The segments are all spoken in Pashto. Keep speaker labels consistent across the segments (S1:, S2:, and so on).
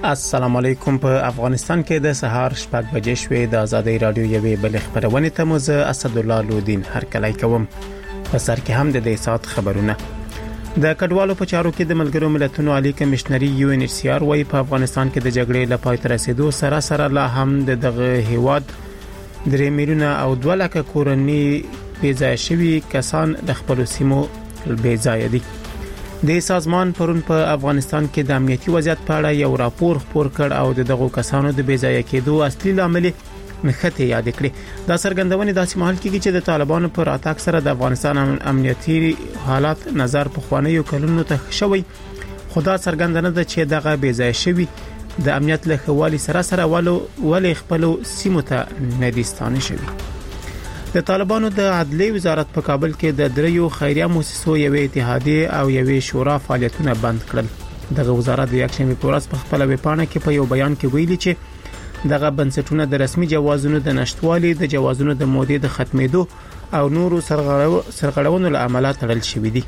S1: السلام علیکم. په افغانستان کې د سهار 6 بجې شوې د ازادي رادیو یوې بل خبرونه ته مو زه اسد الله لودین هر کله کوم. په سر کې هم د دې سات خبرونه. د کډوالو په چارو کې د ملګرو ملتونو عالی کمشنري UNHCR وايي په افغانستان کې د جګړې لپاره تر رسیدو سره لا هم دغه هیواد 3 میلیونه او 2 لک کورنۍ بیځای شوي کسان د خپل سیمو بیځای دي. د سازمان پرون په افغانستان کې د امنیتي وضعیت په اړه یو راپور خپور کړ او دغه کسانو د بیځای کېدو اصلي لامل نخته یاد کړي. دا څرګندونه داسې مهال کېږي چې د طالبانو پر اتاک سره د افغانستان امنیتي حالات نظر په خوانیو کلونو ته شوی. خدا څرګندونه ده چې دغه بیځای شوی د امنیت له خوالي سره ولې خپل سیمو ته ندیستانه شوی. د طالبانو د عدلیه وزارت په کابل کې د دریو خیریه مؤسسو یوې اتحادیه او یوې شورا فعالیتونه بند کړل. دغه وزارت د یکشنبه په ورځ په خپل ویبپاڼه کې په یو بیان کې ویلي چې دغه بنسټونه د رسمي جوازونو د نشټوالي د جوازونو د مودې د ختمېدو او نورو سرغړونو له امله تړل شوې دي.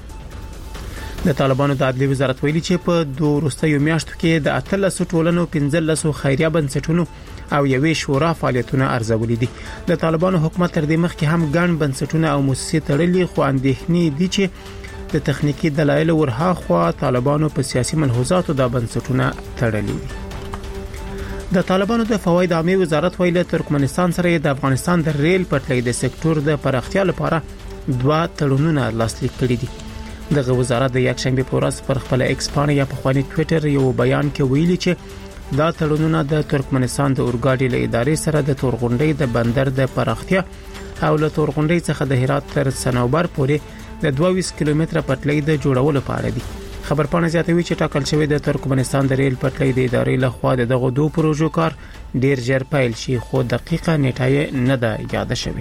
S1: د طالبانو د عدلیه وزارت ویلي چې په 2 وروستیو میاشتو کې د 13 ټولنو 15 خیریه بنسټونو او یوې شورا فعالیتونه ارزولې دي. د طالبانو حکومت تر دې مخکې هم ګڼ بنسټونه او مؤسسې تړلې خو اندېښنې دي چې د تخنیکی دلایل ورها خو طالبانو په سیاسي ملحوظاتو د بنسټونه تړلې دي. د طالبانو د فواید عامه وزارت ویل ترکمنستان سره د افغانستان د ریل پټلۍ د سکتور د پراختیا لپاره 2 تړونونه لاسلیک کړي دي. دغه وزارت د یکشنبه په ورځ پر خپل ایکس پاڼه یا په خواني ټوئیټر یو بیان کې ویلي چې دا تړونونه د ترکمنستان د اورګاډي له ادارې سره د تورغونډۍ د بندر د پراختیا او له تورغونډۍ څخه د هرات تر سنوبر پورې د 22 کیلومتره پټلۍ د جوړولو لپاره دي. خبرپاڼه زیاتوي چې ټاکل شوی د ترکمنستان د ریل پټلۍ د ادارې له خوا دغه 2 پروژو کار ډیر ژر پیل شي خو دقیقه نیټه نه ده یاد شوی.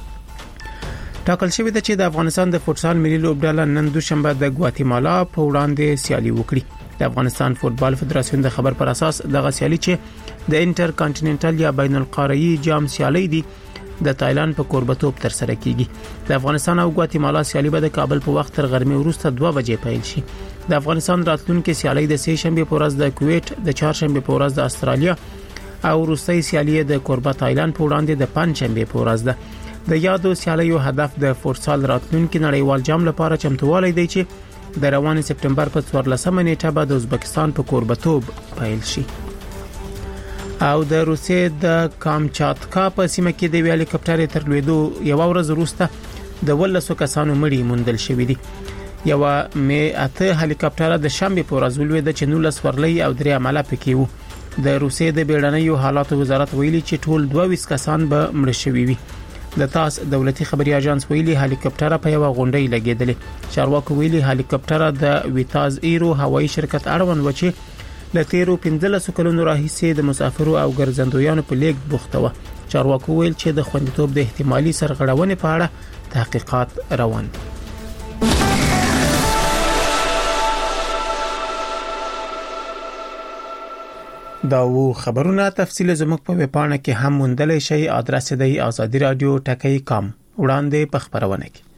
S1: ټاکل شوی د چې د افغانستان د فوتسال ملي لوبډله نن دوشنبه د ګواتیمالا په وړاندې سیالي وکړي. د افغانستان فوتبال فدراسیون د خبر پر اساس د سیالي چې د انټر کانټیننټل یا بین القاره‌ای جام سیالي دي د تایلند په کوربتوب تر سره کیږي. د افغانستان او ګواتیمالا سیالي به د کابل په وخت تر غرمې وروسته 2 بجې پیل شي. د افغانستان راتلونکي سیالي د سه شنبه په ورځ د کویت، د چهارشنبه په ورځ د استرالیا او روسي سیالي د کوربه تایلند په وړاندې د پنځشنبه په ورځ ده. د یادو سیالیو هدف د فوتسال راتلونکي نړیوال جام لپاره چمتووالی دی چې د روان سپټمبر په 14 نیټه به د ازبکستان په کوربتوب پیل شي. او د روسیې د کامچاتکا په سیمه کې د هلیکاپټر تر لویدو یو ورځ وروسته د 12 کسانو مړي موندل شوې دي. یو مې 8 هلیکاپټر د شنبه په ورځ ولوید چې 19 ورلۍ او 3 عمله پکې وو. د روسیې د بیړنیو حالاتو وزارت ویلي چې ټول 22 کسان به مړ شوي وي. د تاس دولتي خبري اژانس ویلي هلیکاپټر په یو غونډۍ لګیدلې. چارواکو ویلي هلیکاپټر د ویتاز ایرو هوایي شرکت اړوند و چې ل تیرو 15 کلونو راهیسې د مسافرو او ګرځندویانو په لیک بوخته و. چارواکو ویل چې د خوندیتوب د احتمالي سرغړونې په اړه تحقیقات روان دي. دا و خبرونه تفصیل زموږ په ویبپاڼه کې هم موندلای شئ. ادرس دی azadiradio.com. وړاندې په خبرونه کې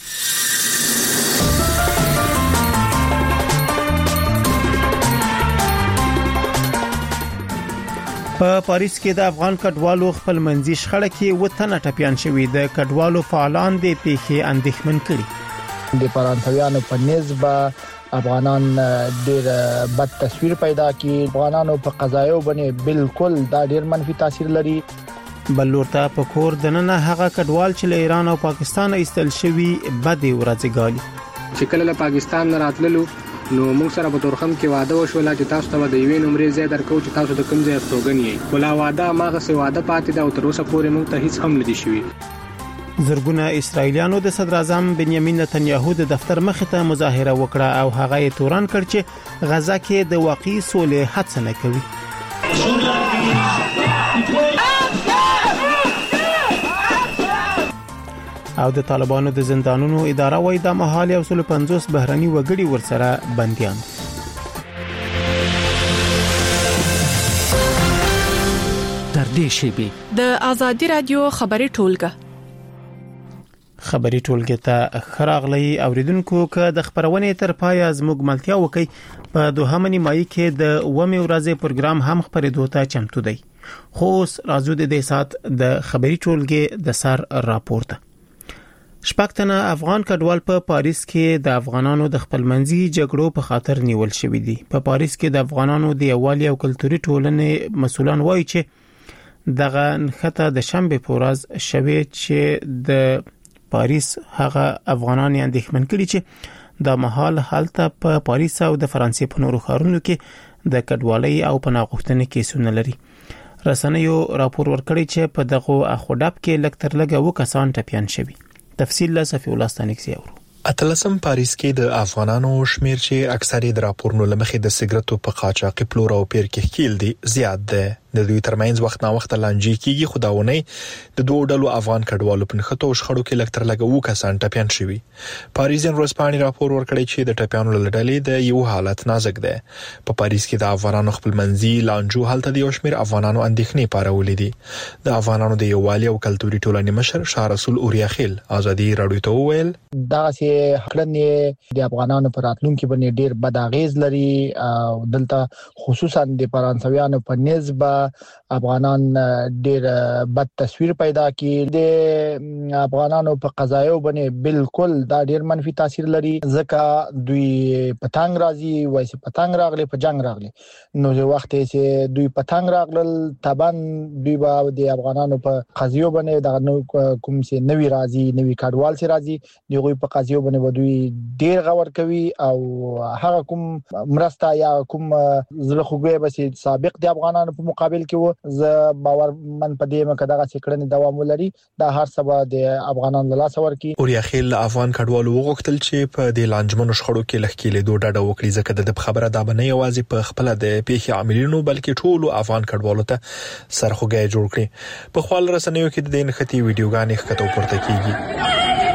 S1: په پاریس کې د افغان کډوالو خپل منځي شخړه کې وطن ټپيان شوی. د کډوالو فعالان د پیښې اندېښمن کړي.
S2: د فرانسویانو په نسبت افغانان ډېر بد تصویر پیدا کی. افغانانو په قضایو باندې بالکل دا ډېر منفي تاثیر لري.
S1: بلورته په کور دننه هغه کډوال چې له ایران او پاکستان ایستل شوی بدی ورځګالي
S3: چې کله له پاکستان راتللو نو موږ سره په تورخم کې وعده وشول چې تاسو ته د یوې نمرې ځای درکو چې تاسو د کوم ځای استوګن یې. ولا وعده ماغه سي وعده پاتې دا او تر اوسه پورې موږ ته هیڅ هم نه دي شوی.
S1: زرګونه اسرایلیانو د صدر اعظم بنیامین نتنیاهو د دفتر مخ ته مظاهره وکړه او هغه یې تورن کړ چې غزا کې د واقعي سولې هڅه نه کوي. او د طالبانو د زندانونو اداره وایي د مهال 150 بهرني وګړي ورسره بنديان.
S4: تر دې شی به د ازادي رادیو خبري ټولګه
S1: خبري ټولګي ته خراغلي اوریدونکو که د خبرونې تر پای زموږ ملتیا وکي په دوهمه نیمایي کې د ومه ورځې پروګرام هم خبرېدو ته چمتو دی. خو راځو د دې سات د خبري ټولګي د سر راپورته. شپږتنه افغان کډوال په پاریس کې د افغانانو د خپلمنځي جګړو په خاطر نیول شوې دي. په پاریس کې د افغانانو د یووالي او کلتوري ټولنې مسؤلان وایي چې دغه نخته د شنبه په ورځ شوه چې د پاریس هغه افغانان اندېښمن کړي چې د مهال حالت په پاریس او د فرانسې په نورو ښارونو کې د کډوالۍ او پناه غوښتنې کیسونه لري. رسنیو راپور ورکړی چې په دغه اخوډاب کې لکتر لګه وکسان ټپيان شوي. تفصیل له صفی الله ستانکسي اورو.
S4: اتلسم پاریس کې د افغانانو شمیر چې اکثریت راپورونو لمخې د سیګریټو په قاچاقي پلور او پیر کې کېل دي زیات ده. د دوی ترمنځ وخت نا وخت لانجې کیږي. خداونه د دوه ډلو افغان کډوالو په نخټو شخړو کې لکتر لګو کسان ټپيان شوي. پاریزین ورځپاڼې راپور ورکړی چې د ټپيانو لړلې د یو حالت نازک ده. په پاریس کې د افغانانو خپل منځي لانجو حالت د یو شمیر افغانانو اندېښنې پارولې دي. د افغانانو د یووالي او کلتوري ټولنې مشر شاه رسول اوریا خیل ازادي رادیو ته وویل
S2: دا چې خلنې د افغانانو پر راتلونکو باندې ډیر بد اغیز لري او دلته خصوصا د فرانسویانو په نسبت افغانان ډیر بد تصویر پیدا کړي. د افغانانو په قضایو باندې بالکل دا ډیر منفي تاثیر لري ځکه دوی پتنګ راځي وایي پتنګ راغلي په جنگ راغلي نو د وخت چې دوی پتنګ راغلل تبان دوی به د افغانانو په قضیو باندې د کوم څه نوي راځي نوي کډوال سي راځي دوی په قضیو باندې دوی ډیر غور کوي او هغه کوم مرسته یا کوم زړه خوږی به سابق د افغانانو په مقابل کې ز باور من په دې مکه دغه څکړنې دوام ولري دا هر سبا د افغانانو لاس ورکی.
S4: اوریا خیل افغان کډوالو وغوښتل چې په دې لانجمنو شخړو کې لخکېلې دوه ډډه وکړي ځکه د خبره دا بنه یوازې په خپل د پیښې عاملینو بلکې ټولو افغان کډوالو ته سرخوږی جوړ کړي. په خپل رسنیو کې د دې نختی ویډیوګانې ښکته پورته کیږي.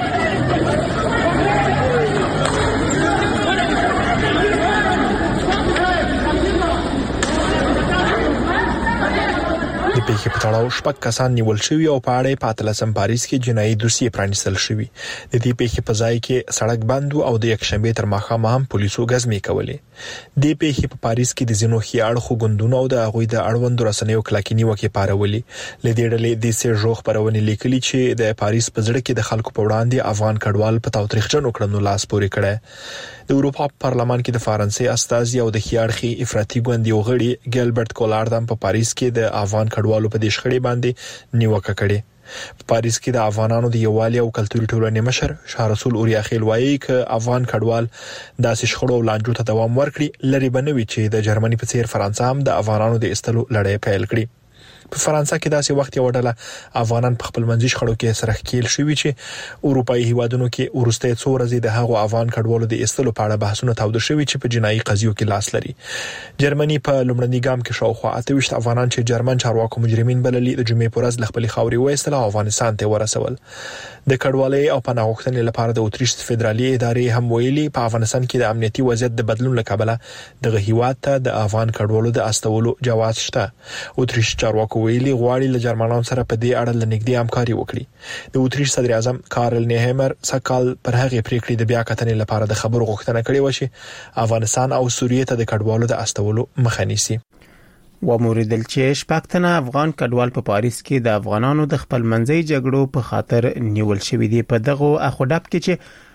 S4: پیښې په تړاو شپږ کسان نیول شوي او په اړه په اتلسم پاریس کې جنایي دوسیه پرانیستل شوی. د دې پیښې په ځای کې سړک بند او د یکشنبه تر ماښامه هم پولیسو غزمې کولې. د پیښې په پاریس کې د زینو خياړ غوندونو او د هغوی د اړوند رسنیو کلاکینی وکي پارولې. لدې ډلې د سیجو خبرونه لیکلي چې د پاریس په ځړ کې د خلکو په وړاندې افغان کډوال په تاوتریخجنو کړنو لاس پورې کړي. د اروپا پارلمان کې د فرانسې استازي او د خياړخي افراطي ګوند یو غړي ګیلبرت کولارد هم په پاریس کې د افغان کډوالو په دې شخړې باندې نیوکه کړې. په پاریس کې د افغانانو د یووالي او کلتوري ټولنې مشر شاه رسول اوریا خیل وایي چې افغان کډوال داسې شخړو او لانجو ته دوام ورکړي لري بنوي چې د جرمني په څیر فرانسه هم د افغانانو د استلو لړۍ پیل کړي. په فرانسه کې داسې وخت یو ډله افغانان په خپل منځي شخړو کې سره ښکیل شوي چې اروپאי هیوادونو کې ورسته څو ورځې د هغو افغان کډوالو د استلو په اړه بحثونه تاوده شوي چې په جنایي قضیو کې لاس لري. جرمني په لومړني ګام کې شاوخوا 28 افغانان چې جرمن چارواکو مجرمین بللي د جمعې پر ورځ خپل خاوري وایستل او افغانستان ته ورسول. د کډوالۍ او پناه غوښتنې لپاره د اتریش فدرالي ادارې هم ویلي په افغانستان کې د امنیتي وضعیت د بدلون لکبله د هیواد ته د افغان کډوالو د استولو جواز شته. اتریش چارواکو ویلي غواړي له جرمنانو سره په دې اړه لنګدي همکاري وکړي. د اتریش صدر اعظم کارل نیهمر سکال پر هغه پریکړې د بیا کتنې لپاره د خبرو غوښتنه کړې و چې افغانستان او سوریه ته د کډوالو د استولو مخه نیسي.
S1: وموریدل چې شپږتنه افغان کډوال په پاریس کې د افغانانو د خپل منځي جګړو په خاطر نیول شوی دی. په دغه اخوډاب کې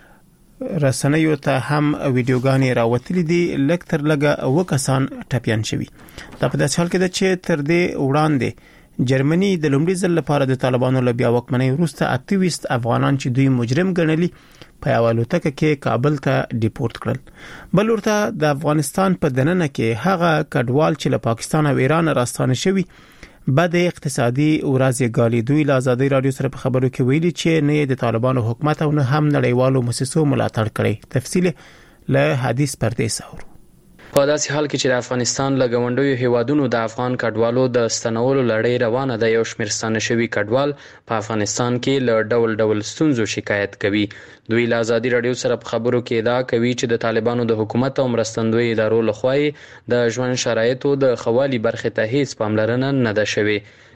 S1: چې رسنیو ته هم ویډیوګانې راوتلې دي لکتر لګه وکسان ټپيان شوي. دا په داسې حال کې ده چې تر دې وړاندې جرمني د لومړي ځل لپاره د طالبانو له بیا واکمنۍ وروسته 28 افغانان چې دوی مجرم ګڼلي په الوتکه کې کابل ته ډیپورت کړل. بل ورته د افغانستان په دننه کې هغه کډوال چې له پاکستان او ایران راستانه شوي بعد اقتصادي ورځ غالي دوی له آزادي رادیو سره په خبرو کې ویلي چې نه د طالبانو حکومت او نه هم نړیوالو مؤسسو ملاتړ کړي. تفصیل له حدیث پردیس اورو.
S5: په داسې حال کې چې د افغانستان له غونډیو هیوادونو د افغان کډوالو د ستنولو لړۍ روانه ده، یو شمېر ستانه شوي کډوال په افغانستان کې له ډول ډول ستونزو شکایت کوي. دوی له آزادي رادیو سره په خبرو کې ادعا کوي چې د طالبانو د حکومت او مرستندوی ادارو لخوا د ژوند شرایطو د ښه والي برخې ته هیڅ پاملرنه نه ده شوې.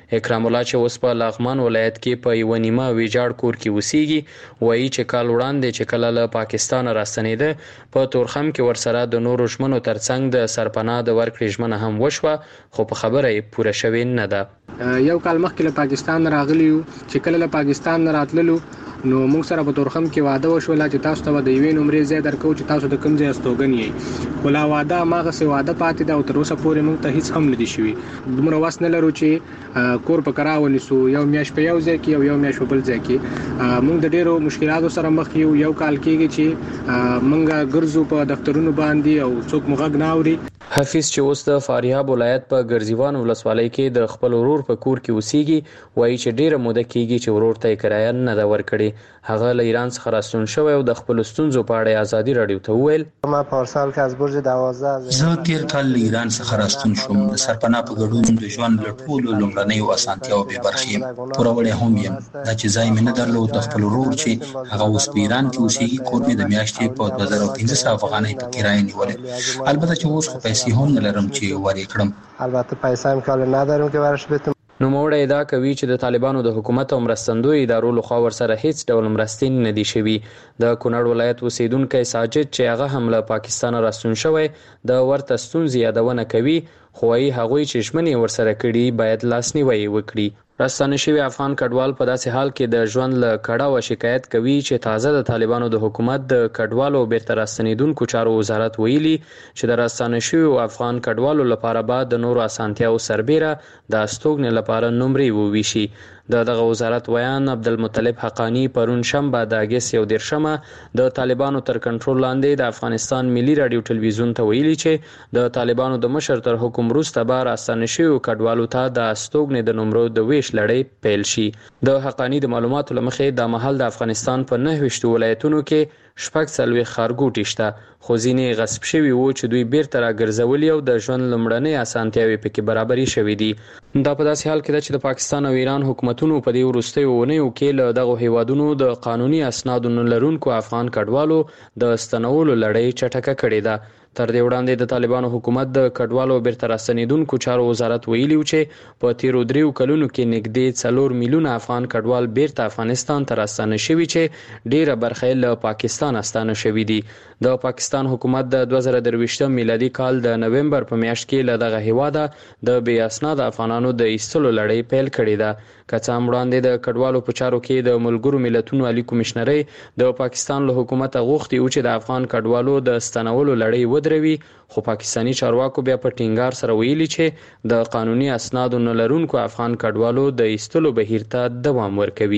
S5: اکرام الله چې اوس په لغمان ولایت کې په یو نیمه ویجاړ کور کې اوسېږي وایي چې کال وړاندې چې کله له پاکستان راستنېده په تورخم کې ورسره د نورو ژمنو ترڅنګ د سرپناه د ورکړې ژمنه هم وشوه خو په خبره یې پوره شوې نه ده.
S3: یو کال مخکې له پاکستان راغلی چې کله له پاکستان راتللو نو موږ سره په تورخم کې وعده وشول چې تاسو ته د یوې نمرې ځای درکو چې تاسو د کوم ځای استوګن یې ولا وعده ماغه سي وعده پاتې ده او تر اوسه پورې موږ ته هیڅ هم نه دي شوی. دومره واس نه لرو چې کور په کرا ونیسو یو میاش په یو ځای کې یو میاش په بل ځای کې موږ د ډیرو مشکلاتو سره مخ یو کال کېږي چې موږ ګرځو په دفترونو باندې او څوک مغږ نه اوري.
S5: حفیظ چې اوس د فاریاب ولایت په ګرځیوان ولسوالۍ کې د خپل ورور په کور کې اوسېږي وایي چې ډیره موده کېږي چې ورور ته کرایه نه ده ورکړې. هغه له ایران څخه راستون شوی او د خپل ستونزو په اړه ازادي رادیو ته وویل
S6: ما پارسال کې از برج 12
S7: زه تیر کال له ایران څخه راستون شوم. د سرپناه په ګډون د ژوند له ټولو لومړنیو اسانتیاوو به برخې پوروړې هم یم. دا چې ځای مې نه درلود د خپل ورور چې هغه اوس په ایران کې اوسېږي کور مې د میاشتې په 2500 افغانۍ په کرایه نیولې. البته چې اوس خو پیسې هم نه لرم چې ورې کړم.
S6: البته پیسې هم کال نه درم چې ورش بتم.
S5: نو موړه ادعا کوي چې د طالبانو د حکومت او مرستندوی ادارو لخوا ورسره هیڅ ډول مرستې نه دي شوي. د کونړ ولایت اوسیدونکو ساجد چې هغه هم له پاکستان راستون شوی د ورته ستونزې یادونه کوي خو هغوی چې ژمنې ورسره کړي باید لاسنیوي وکړي. راستانه شوی افغان کډوال په داسې حال کې د ژوند له کړه او شکایت کوي چې تازه د طالبانو د حکومت د کډوالو بیرته راستنیدونکو چارو وزارت ویلي چې د راستانه شوی افغان کډوالو لپاره بعد د نورو اسانتیاو سربېره د استوګنې لپاره نمرې وویشي. دغه وزارت ویان عبدالمطلب حقانی پرون شنبه د اگست 11 د طالبانو تر کنټرول لاندې د افغانستان ملي رادیو ټلویزیون ته ویلي چې د طالبانو د مشر تر حکم وروسته به راستانه شویو کډوالو ته د استوګنې د نمرو د ویش لړۍ پیل شي. د حقانی د معلوماتو لمخې د مهال د افغانستان په 9 ولایتونو کې شپږ څلوېښت ښارګوټي شته خو ځینې غصب شوي وو چې دوی بیرته راګرځولي او د ژوند لومړنۍ اسانتیاوې پکې برابرې شوې دي. دا په داسې حال کې ده چې د پاکستان او ایران حکومتونو په دې وروستیو اونیو کې له دغو هیوادونو د قانوني اسنادو نه لرونکو افغان کډوالو د ستنولو لړۍ چټکه کړې ده. تر دې وړاندې د طالبانو حکومت د کډوالو بیرته راستنیدونکو چارو وزارت ویلي و چې په تیرو 3 کلونو کې نږدې 4 میلیونه افغان کډوال بیرته افغانستان ته راستانه شوي چې ډیره برخه له پاکستان استانه شوي دي. د پاکستان حکومت د 2023 میلادي کال د نومبر په میاشت کې له دغه هیواده د بې اسناده افغانانو د ایستلو لړۍ پیل کړې ده. که څه هم وړاندې د کډوالو په چارو کې د ملګرو ملتونو عالی کمشنرۍ د پاکستان له حکومت غوښتي و چې د افغان کډوالو د ستنولو لړۍ ودروي خو پاکستانی چارواکو بیا په ټینګار سره ویلي چې د قانوني اسنادو نه لرونکو افغان کډوالو د ایستلو بهیر ته دوام ورکوي.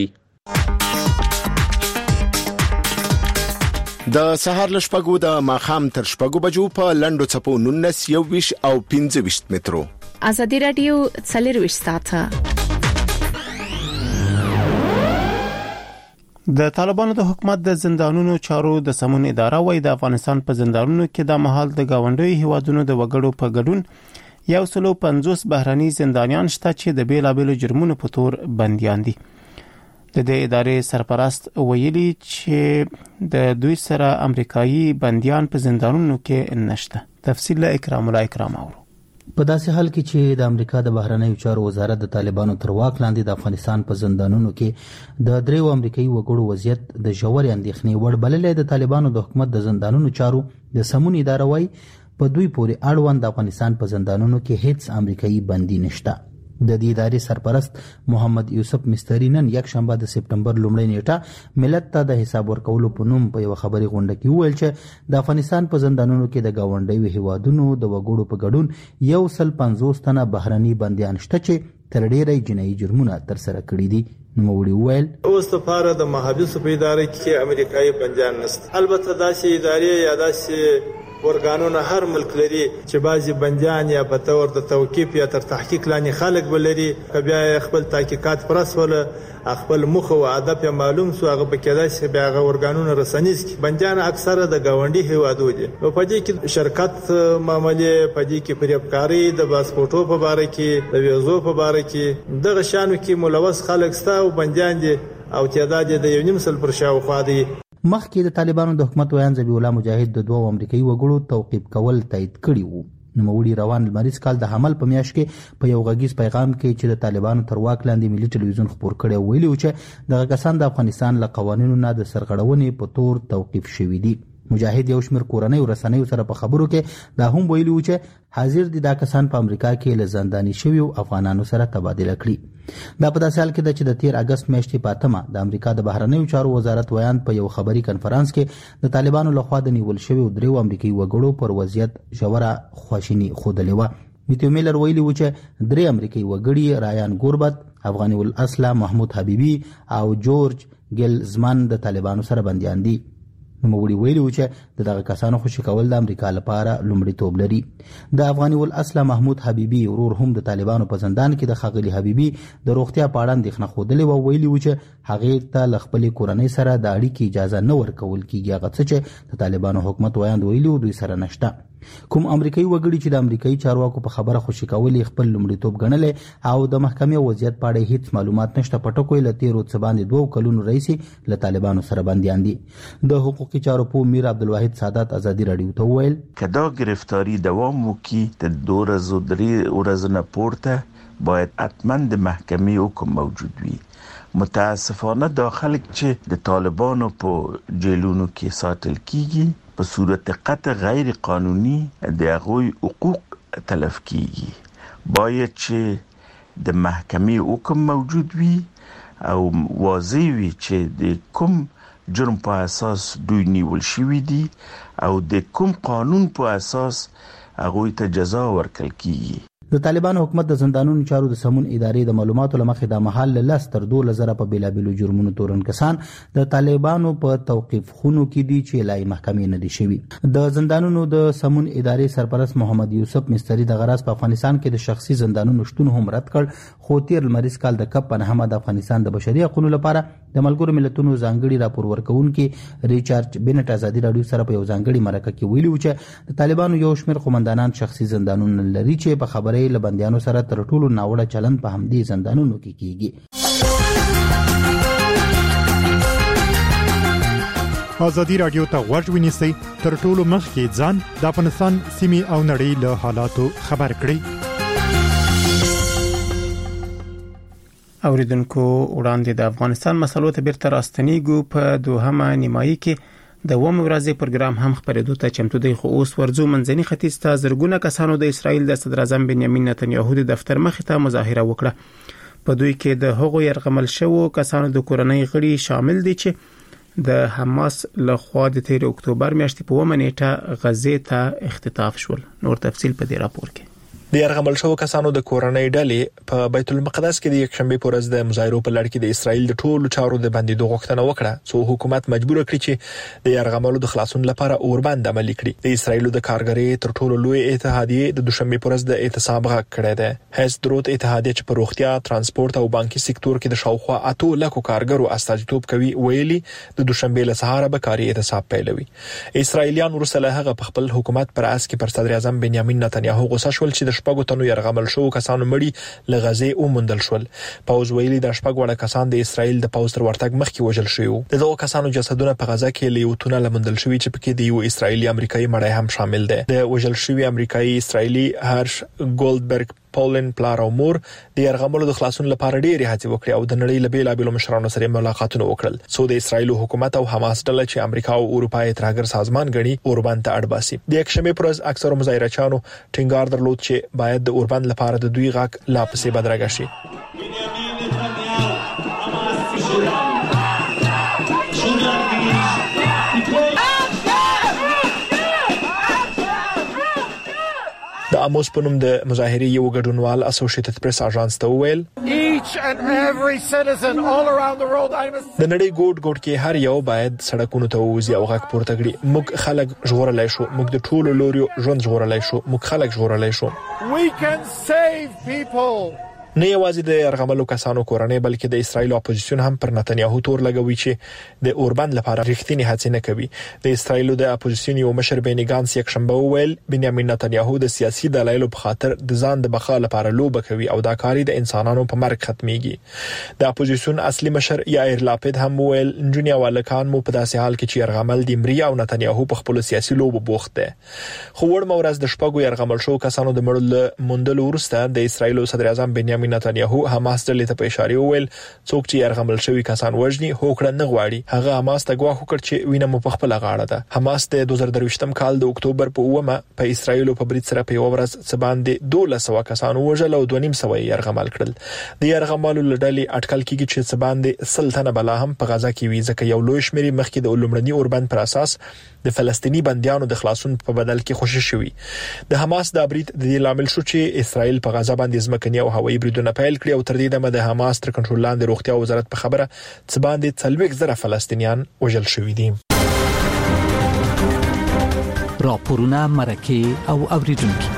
S8: د سهار له شپږو د ماښام تر شپږو بجو په لنډو څپو 19 21 او 25 مترو.
S9: ازادي رادیو 24 ساعته.
S1: د طالبانو د حکومت د زندانونو چارو د سمون اداره وای د افغانستان په زندانونو کې د محل د گاونډي هیوادونو د وګړو په ګډون 150 بهراني زندانیان شته چې د بیلابېلو جرمونو په تور بنديان دي. د دې ادارې سرپرست ویلي چې د دوی سره امریکایي بنديان په زندانونو کې نشته. تفصیل اکرام الله اکرام اورو.
S7: په داسې حال کې چې د امریکا د بهرنیو چارو وزارت د طالبانو تر واک لاندې د افغانستان په زندانونو کې د 3 امریکایي وګړو وضعیت د ژورې اندېښنې وړ بللې د طالبانو د حکومت د زندانونو چارو د سمون اداره وای په دوی پورې اړوند د افغانستان په زندانونو کې هیڅ امریکایي بندي نشته. د دې ادارې سرپرست محمد یوسف مستری نن یک شنبه د سپټمبر لومړۍ نیټه ملت ته د حساب ورکولو په نوم په یو خبري غونډه کې وویل چې د افغانستان په زندانونو کې د گاونډیو هیوادونو د وګړو په ګډون 150 تنه بهرني بنديان شته چې تر ډیره جنایي جرمونه تر سره کړي دي. نوموړي وویل
S10: اوس لپاره د محابسو په اداره کې امریکایي بنديان نشته. البته داسې ادارې یا داسې ورګانونه هر ملک لري چې بعضي بنديان یا په تور د توقيف یا تر تحقیق لاندې خلک ولري کبیا خپل تحقیقات پرسول خپل مخ او هدف معلوم سو هغه بکیدای شي بیا هغه ورګانونه رسنیز کی بنديان اکثره د گاونډي هیوادو دي. په دې کې شرکت معاملې په دې کې پریبکاری د پاسپورتو په اړه کې د ویزو په اړه کې دغه شانو کې ملوث خلک ستا او بنديان دي او تعداد د 1.5 پر شاوخوا دي.
S7: مخکې د طالبانو د حکومت ویان ذبیح الله مجاهد د 2 امریکایي وګړو توقیف کول تایید کړی وو. نوموړي روان لمریز کال د حمل په میاشت کې په یو غږیز پیغام کې چې د طالبانو تر واک لاندې ملي ټلویزیون خبر کړی ویلي و چې دغه کسان د افغانستان له قوانینو نه د سرغړونې په تور توقیف شوي دي. مجاهد یو شمېر کورنۍ او رسنیو سره په خبرو کې دا هم ویلي و چې حاضر دي دا کسان په امریکا کې له زنداني شویو افغانانو سره تبادله کړي. دا په داسې حال کې ده چې د 13 اگست میاشتې په 8 د امریکا د بهرنیو چارو وزارت ویان په یو خبري کنفرانس کې د طالبانو لخوا د نیول شویو 3 امریکایي وګړو پر وضعیت ژوره خواشیني ښودلې وه. میتیو میلر ویلي و چې 3 امریکایي وګړي رایان ګوربت، افغاني الاصله محمود حبیبي او جورج ګیلزمن د طالبانو سره بنديان دي. نوموړي ویلي و چې دغه کسانو خوشي کول د امریکا لپاره لومړیتوب لري. د افغاني الاصله محمود حبیبي ورور هم د طالبانو په زندان کې د ښاغلي حبیبي د روغتیا په اړه اندېښنه ښودلې و. ویلي و چې هغې ته له خپلې کورنۍ سره د اړیکې اجازه نه ورکول کیږي، هغه څه چې د طالبانو حکومت ویاند ویلي و دوی سره نشته. کوم امریکایي وګړي چې د امریکایي چارواکو په خبره خوشي کول خپل لومړیتوب ګڼلی او د محکمې وضعیت په اړه هیڅ معلومات نشته. پټکوي له 13 څخه باندې 2 کلونو راهیسې له طالبانو سره بنديان دي. د حقوقي چارو په میر عبدالواحد سادات ازادي رادیو ته وویل
S11: که دا گرفتاری دوام وکړي د 2 ورځو 3 ورځې نه پورته باید حتما د محکمې حکم موجود وي. متاسفانه دا خلک چې د طالبانو په جیلونو کې ساتل کیږي په صورت قطع غیر قانوني د هغوی حقوق تلف کیږي. باید چې د محکمې حکم موجود وي او واضح وي چې د کوم جرم په اساس دوی نیول شوي دي او د کوم قانون په اساس هغوی ته جزا ورکړل کیږي.
S7: د طالبانو حکومت د زندانونو چارو د سمون ادارې د معلوماتو لمخې د محل له 10 تر 12,000 په بیلابیلو جرمونو تورن کسان د طالبانو په توقیف خونو کې دي چې لای محکمې نه دي شوي. د زندانونو د سمون ادارې سرپرست محمد یوسف مستری د غراس په افغانستان کې د شخصي زندانونو شتون هم رد کړ، خو تیر لمریز کال د کپ په نامه د افغانستان د بشري حقوقو لپاره د ملګرو ملتونو ځانګړي راپور ورکونکي ریچارډ بنټ ازادي رادیو سره په یو ځانګړي مرکه کې ویلي و چې د طالبانو یو شمېر قومندانان شخصي زندانونه لري چې په خبرې له بندیانو سره تر ټولو ناوړه چلند په همدې زندانونو کې کیږي.
S12: ازادي رادیو ته غوږ ونیسئ، تر ټولو مخکې ځان د افغانستان سیمې او نړۍ له حالاتو خبر کړئ.
S1: اوریدونکو وړاندې د افغانستان مسلو ته بیرته راستنیږو. په دوهمه نیمایي کې د ومه ورځې پروګرام هم خبرېدو ته چمتو دی، خو اوس ورځو منځني ختیځ ته زرګونه کسانو د اسرایل د صدر اعظم بنیامین نتنیاهو د دفتر مخې ته مظاهره وکړه. په دوی کې د هغو يرغمل شوو کسانو د کورنۍ غړي شامل دي چې د حماس له خوا د 13 اکتوبر میاشتې په 1 نیټه غزې ته اختطاف شول. نور تفصیل په دې راپور کې.
S4: د يرغمل شوو کسانو د کورنۍ ډلې په بیت المقدس کې د یکشنبه په ورځ د مظاهرو په لړ کې د اسرایل د ټولو چارو د بندیدو غوښتنه وکړه، څو حکومت مجبور کړی چې د يرغملو د خلاصون لپاره اوربند عملي کړي. د اسرایل د کارګرۍ تر ټولو لوی اتحادیه د دوشنبه په ورځ د اعتصاب غږ کړی دی. هیڅ دروت اتحادیه چې په روغتیا، ترانسپورت او بانکي سکتور کې د شاوخوا 8 لک کارګرو استازیتوب کوي ویلي د دوشنبه له سهار به کاري اعتصاب پیلوي. اسرایلیان ورسره هغه په خپل حکومت پر اس کې پر صدر اعظم بنیامین نتنیاهو غوسه شول چې د شپږو تنو يرغمل شو کسانو مړي له غزې ومندل شول. پاوز ویلي د شپږ وړه کسان د اسرایل د پاوز تر ورتګ مخکې وژل شوی. دغه کسانو جسدونه په غزه کې له یو تونه لمندل شوی چې پکې د یو اسرایلی امریکایي مړی هم شامل دی. د وژل شوی امریکایي اسرایلی هرش ګولدبرګ پولن پلار او مور د يرغملو د خلاصون لپاره ډېری هڅې وکړي او د نړۍ له بیلابیلو مشرانو سره ملاقاتونه وکړل. څو د اسرایل حکومت او حماس ډله چې امریکا او اروپا یې ترهګر سازمان غني اوربند ته اړباسي. د یکشنبه پر ورځ اکثر مظاهرچیانو ټینګار درلود چې باید د اوربند لپاره د دوی غاک لا پسې بدرګه شي. د اموس په نوم د مظاهرې یو ګډونوال اسوسییټډ پریس اژانس ته وویل د نړۍ ګوټ ګوټ کې هر یو باید سړکونو ته ووځي او غږ پورته کړي. موږ خلک ژغورلای شو، موږ د ټولو لوريو ژوند ژغورلای شو، موږ خلک ژغورلای شو. نه یوازې د يرغملو کسانو کورنۍ بلکې د اسرایل اپوزیسیون هم پر نتنیاهو تور لګوي چې د اوربند لپاره رښتینی هڅې نه کوي. د اسرایل د اپوزیسیون یو مشر بینی ګانس یک شنبه وویل بنیامین نتنیاهو د سیاسي دلایلو په خاطر د ځان د بقا لپاره لوبه کوي او دا کاری د انسانانو په مرګ ختميږي. د اپوزیسیون اصلي مشر یائر لاپید هم وویل انجونیا والکان مو په داسې حال کې چې يرغمل د امری او نتنیاهو په خپل سیاسي لوبو بوخت دي. خو وړ مورز د شپږو يرغمل شو کسانو د مړل موندلو وروسته د اسرایل صدر اعظم بنیامین نتنیاهو حماس ډلې ته په اشاره وویل څوک چې يرغمل شوی کسان وژني هوکړه نه غواړي. هغه حماس ته ګواښ وکړ چې وینه مو په خپل غاړه ده. حماس د 2023م کال د اکتوبر په 9مه په اسرایل په برید سره په ورځ څه باندې 1200 کسانو وژل او 2.5 يرغمل کړل. د يرغمالو لړلې اټکل کیږي چې څه باندې سلطنه بلا هم په غزا کې وي ځکه یو لوی شمېر مخکې د لومړني اوربند پر اساس د فلسطینی بنديانو د خلاصون په بدل کې خوشی شوی. د حماس د برید د دې لامل شو چې اسرائیل په غزا باندې ځمکني او هوایي بریدونه پیل کړي او تر دې دمه د حماس تر کنټرول لاندې روغتیا وزارت په خبره چې باندې 40,000 فلسطینیان وژل شوي دي.
S13: راپورونه مرکه او اوریدونکو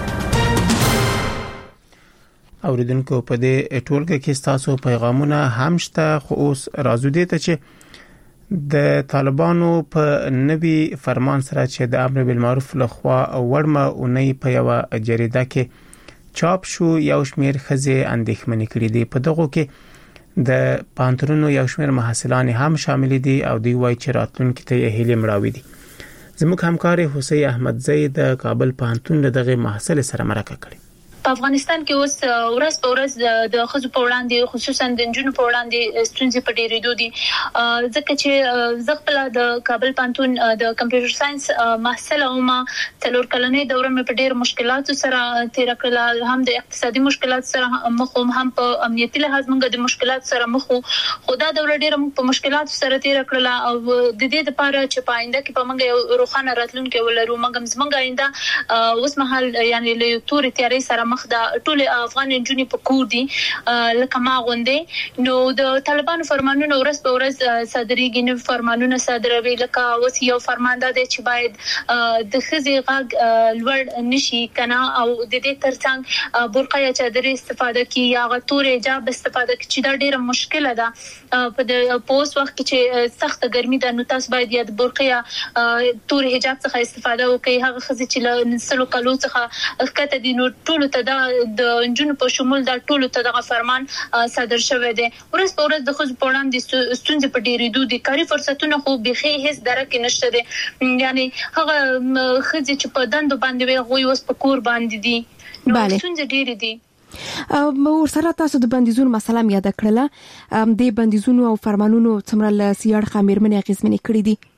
S1: په دې ټولګه کې تاسو پیغامونه هم شته خو اوس راځو دې ته چې د طالبانو په نوي فرمان سره چې د امر بالمعروف لخوا وړمه اونۍ په یو جریده کې چاپ شو یو شمیر خزه اندېښمنې کړې دي. په دغه کې د پانتونو یو شمیر محصلان هم شامل دي او دوی وايي چې راتلونکي ته هیله مړاوي دي. زموږ همکار حسین احمدزی د کابل پانتون دغه محصل سره مرکه کړې.
S14: په افغانستان کې اوس ورځ په ورځ د خزو په وړاندې خصوصا د جنونو په وړاندې ستونزې په ډېرېدو دي ځکه چې زه خپل د کابل پانتون د کمپیوټر ساينس محصل او ما څلور کلنې دوره مې په ډېر مشکلاتو سره تیر کړل هم د اقتصادي مشکلاتو سره مخ هم په امنیتي لحاظ موږ د مشکلاتو سره مخ خدا دوره ډېر په مشکلاتو سره تیر کړل او د دې لپاره چې پاینده کې په موږ یو روښانه راتلونکي ولرو موږ آینده اوس مهال یعنی له تور تیاري سره مخ د ټول افغان جنونو په کور دي لکه ما غوندې نو د طالبانو فرمانونه ورځ په ورځ صادرېږي نو فرمانونه صادروي لکه اوس یو فرمان ده چې باید د خزي غږ لوړ نشي کنه او د دې ترڅنګ برقه یا چادر استفاده کی یا غتور حجاب استفاده کی چې دا ډیره مشکله ده په پوس وخت کې چې سخت ګرمي ده نو تاسو باید یا د برقه یا تور حجاب څخه استفاده وکړئ. هغه خزي چې له سلو کلو څخه خکته دي نو ټول ته د جنونو په شمول دا ټول ته دغه فرمان صادر شوی دی. ورځ په ورځ د خزو په وړاندې ستونزې په ډېرېدو دي. کاري فرصتونه خو بيخي هیڅ درکه نشته دي یعنی هغه خزي چې په دندو باندې وي غوي اوس په کور باندې دي نو ستونزې ډېرې دي.
S15: ورسره تاسو د بندیزونو مسله هم یاد کړله د بندیزونو او فرمانونو څومره لسیاړ خمیرمنې اغیزمنې کړې دي.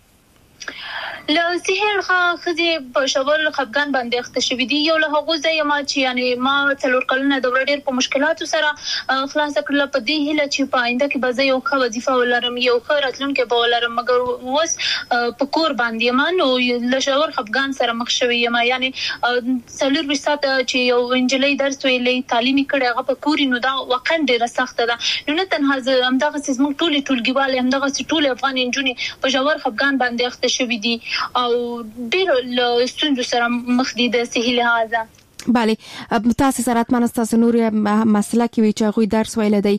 S14: له سحر خزي په شوال خفغان باندې اخته شوې دي یو له هغه ځای ما چې یعنی ما څلور کلونه د ډېر په مشکلاتو سره خلاص کړل په دې هله چې په آینده کې به یو ښه وظیفه ولرم یو ښه راتلونکي به ولرم مګر اوس په کور باندې ما نو له شوال خفغان سره مخ شوې ما یعنی څلور وسات چې یو انجلۍ درس ویلې تعلیمي کړي هغه په کوري نو دا واقعا ډېر سخت ده نو نه تنها همدغه سیمه ټولګیواله همدغه ټول افغان انجونی په شوال خفغان باندې اخته شوې دي او ډېر له ستونزو سره مخ دي د صحي لحاظه.
S15: بله تاسو سره اتمنه تاسو نور مسله کې وی چې غوي درس ویل دی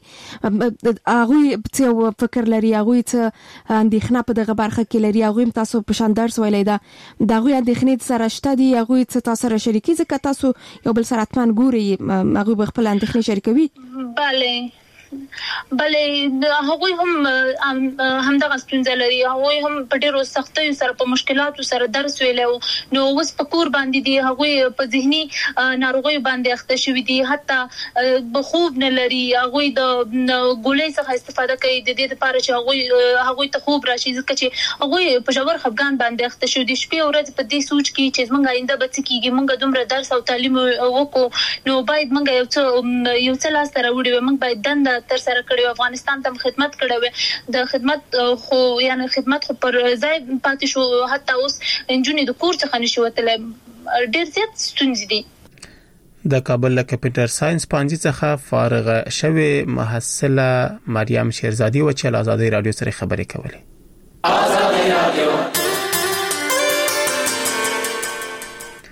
S15: هغه څه فکر لري هغه څه اندېښنه په دغه برخه کې لري هغه تاسو په شان درس ویل دی دا غوي اندېښنې سره شته دي هغه څه تاسو سره شریکي ځکه تاسو یو بل سره اتمن ګوري هغه خپل اندېښنې شریکوي.
S14: بله هغوی هم دغه ستونزه لري هغوی هم په ډیرو سختیو سره په مشکلاتو سره درس ویلو نو اوس په کور باندې دي هغوی په ذهني ناروغیو باندې اخته شوي دي حتی بخوب نه لري هغوی د ګولۍ څخه استفاده کوي د دې لپاره چې هغوی ته خوب راشي ځکه چې هغوی په ژور خفګان باندې اخته شوي دي شپې ورځ په دې سوچ کې چې موږ آینده به څه کیږي موږ دومره درس او تعلیم وکړو نو باید موږ یو څه لاس ته راوړو موږ باید دنده تر سره کړو افغانستان ته خدمت کړو د خدمت خو یعنی خدمت خو پر ځای پاتې شو حتی اوس انجونی د کور څخه نشو وتلای ډېر زیات ستونزې دي.
S1: د کابل کمپیوټر ساينس پانځي څخه فارغ شوی محصله مریم شیرزادی و چې آزادی رادیو سره خبرې کولې. آزادی رادیو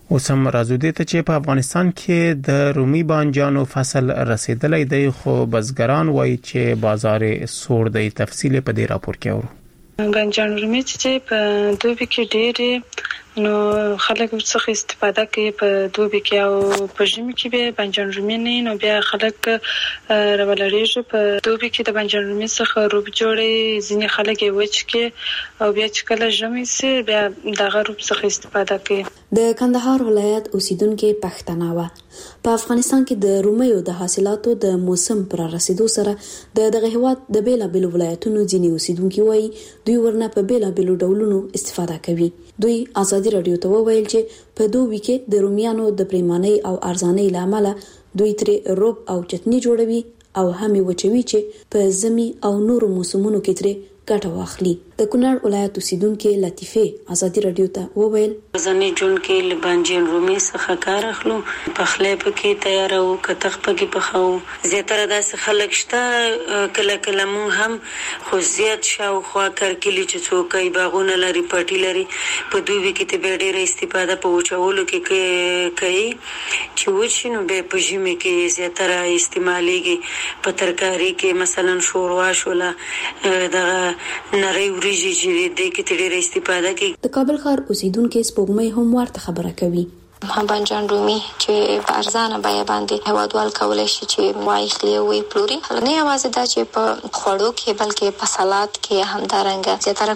S1: اوس هم راځو دې ته چې په افغانستان کې د رومي بانجانو فصل رسیدلی دی خو بزګران وایي چې بازار سوړ دی. تفصیل په دې راپور کې اورو.
S16: بانجان رومي چې په دوبي کې ډېر نو خلک څخه استفاده کوي په دوبي کې او په ژمي کې به بانجان رومي نه نو بیا خلک راولریږي په دوبي کې د بانجان رومي څخه روب جوړي ځینې خلک یې وچ کې او بیا چې کله ژمي سي بیا دغه روب څخه استفاده کوي.
S17: د کندهار ولایت اوسیدونکو پښتانه په افغانستان کې د رومیو د حاصلاتو د موسم پر رسیدو سره دغه هیواد د بیلابیلو ولایتونو ځینې اوسیدونکو وایي دوی ورنه په بیلابیلو ډولونو استفاده کوي. دوی ازادي رادیو ته وویل چې په دوبي کې د رومیانو د پریمانۍ او ارزانۍ لامل دوی ترې روب او چټنی جوړوي او هم وچوي چې په زمي او نورو موسمونو کې ترې ګټه واخلي. د کونړ ولایت اوسیدونکو لطیفه ازادي رادیو ته وویل
S18: ځنې جون کې لبانجین رومي څخه کار اخلو په خلې پکې تیارو کتغ پکې پخاو زیاتره داسې خلک شته کله کله مونږ هم خو زیات شاو خو کارکلی چې څوکۍ باغونه لري پټی لري په دوی کې ته به ډېر استفاده په وچولو کې کوي چې وچینو به په ژمي کې زیاتره استعماليږي په ترکاری کې مثلا شوروا شولا دغه نری وريجي چې د کې ډېر استفاده کوي.
S17: د کابل ښار اوسیدونکو سپوږمۍ هم ورته خبره کوي.
S19: بانجان رومي چې په ارزانه بیه باندې هوادوال کولای شي چې وایخلي وي پلوري نه یوازې دا چې په خوړو کې بلکې په سلاد کې همدارنګه زیاتره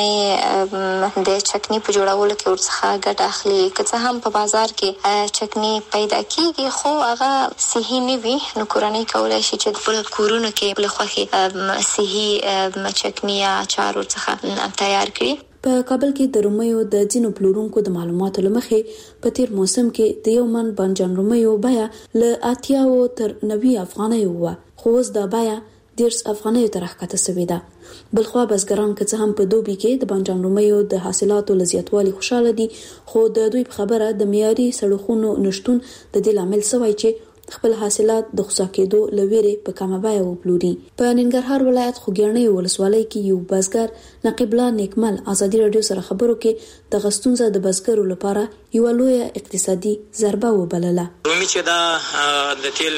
S19: کورنۍ د چکني په جوړولو کې ورڅخه ګټه اخلي. که څه هم په بازار کې چکني پیدا کیږي خو هغه صحي نه وي نو کورنۍ کولای شي چې خپل کورونو کې بل خوخي صحي چکني یا اچار ورڅخه تیار کړي.
S17: په کابل کې د رومیو د ځینو پلورونکو د معلوماتو لمخې په تیر موسم کې د یو من بانجان رومیو بیه له 80 تر 90 افغانۍ و خو اوس د بیه 10 افغانۍ تر راکته شوې ده. بلخوا بزګران که څه هم په دوبي کې د بانجان رومیو د حاصلاتو لزیاتوالي خوشاله دي خو د دوی په خبره د معیاري سړکونو نشټون د دې لامل سوی چې خپل حاصلات د خصا کېدو لويره په کمه بیه وپلوري. په ننګرهار ولایت خوګیاڼي ولسوالۍ کې یو بزګر نقیب الله نیکمل ازادي رادیو سره خبرو کې د غستونزه د بزګرو لپاره یو لوی اقتصادي ضربه وبلله.
S20: رومي چې دا د تیل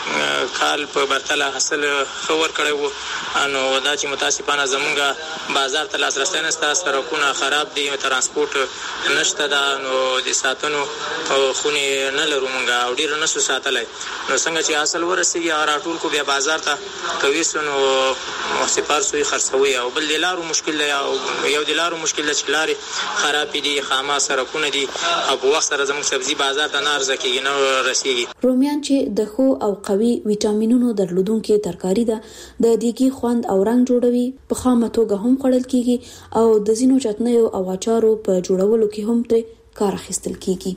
S20: کال په برتله حاصل خبر کړي وو نو دا چې متاسفانه زمونږ بازار ته لاسرسي نشته سرکونه خراب دي ترانسپورت نشته دا نو د ساتنو خوني نه لرو مونږ او ډیر نشو ساتلای نو څنګه چې حاصل ورسیږي هغه راټول کو بیا بازار ته کوي سنو سپار سوی خرڅوي او بل دلارو مشکل دی او یو دلارو مشکل چې لارې خراب دي خامہ سرکونه دي او په وخت سره زموږ سبزي بازار ته نه ارزکیږي نو رسیږي.
S17: رومیان چې د خو او قوي ویټامینونو درلودونکو ترکاری ده د دیګي خوند او رنگ جوړوي په خامه توګه هم خړل کیږي او د زینو چټنیو او اچارو په جوړولو کې هم تر کار اخیستل کیږي.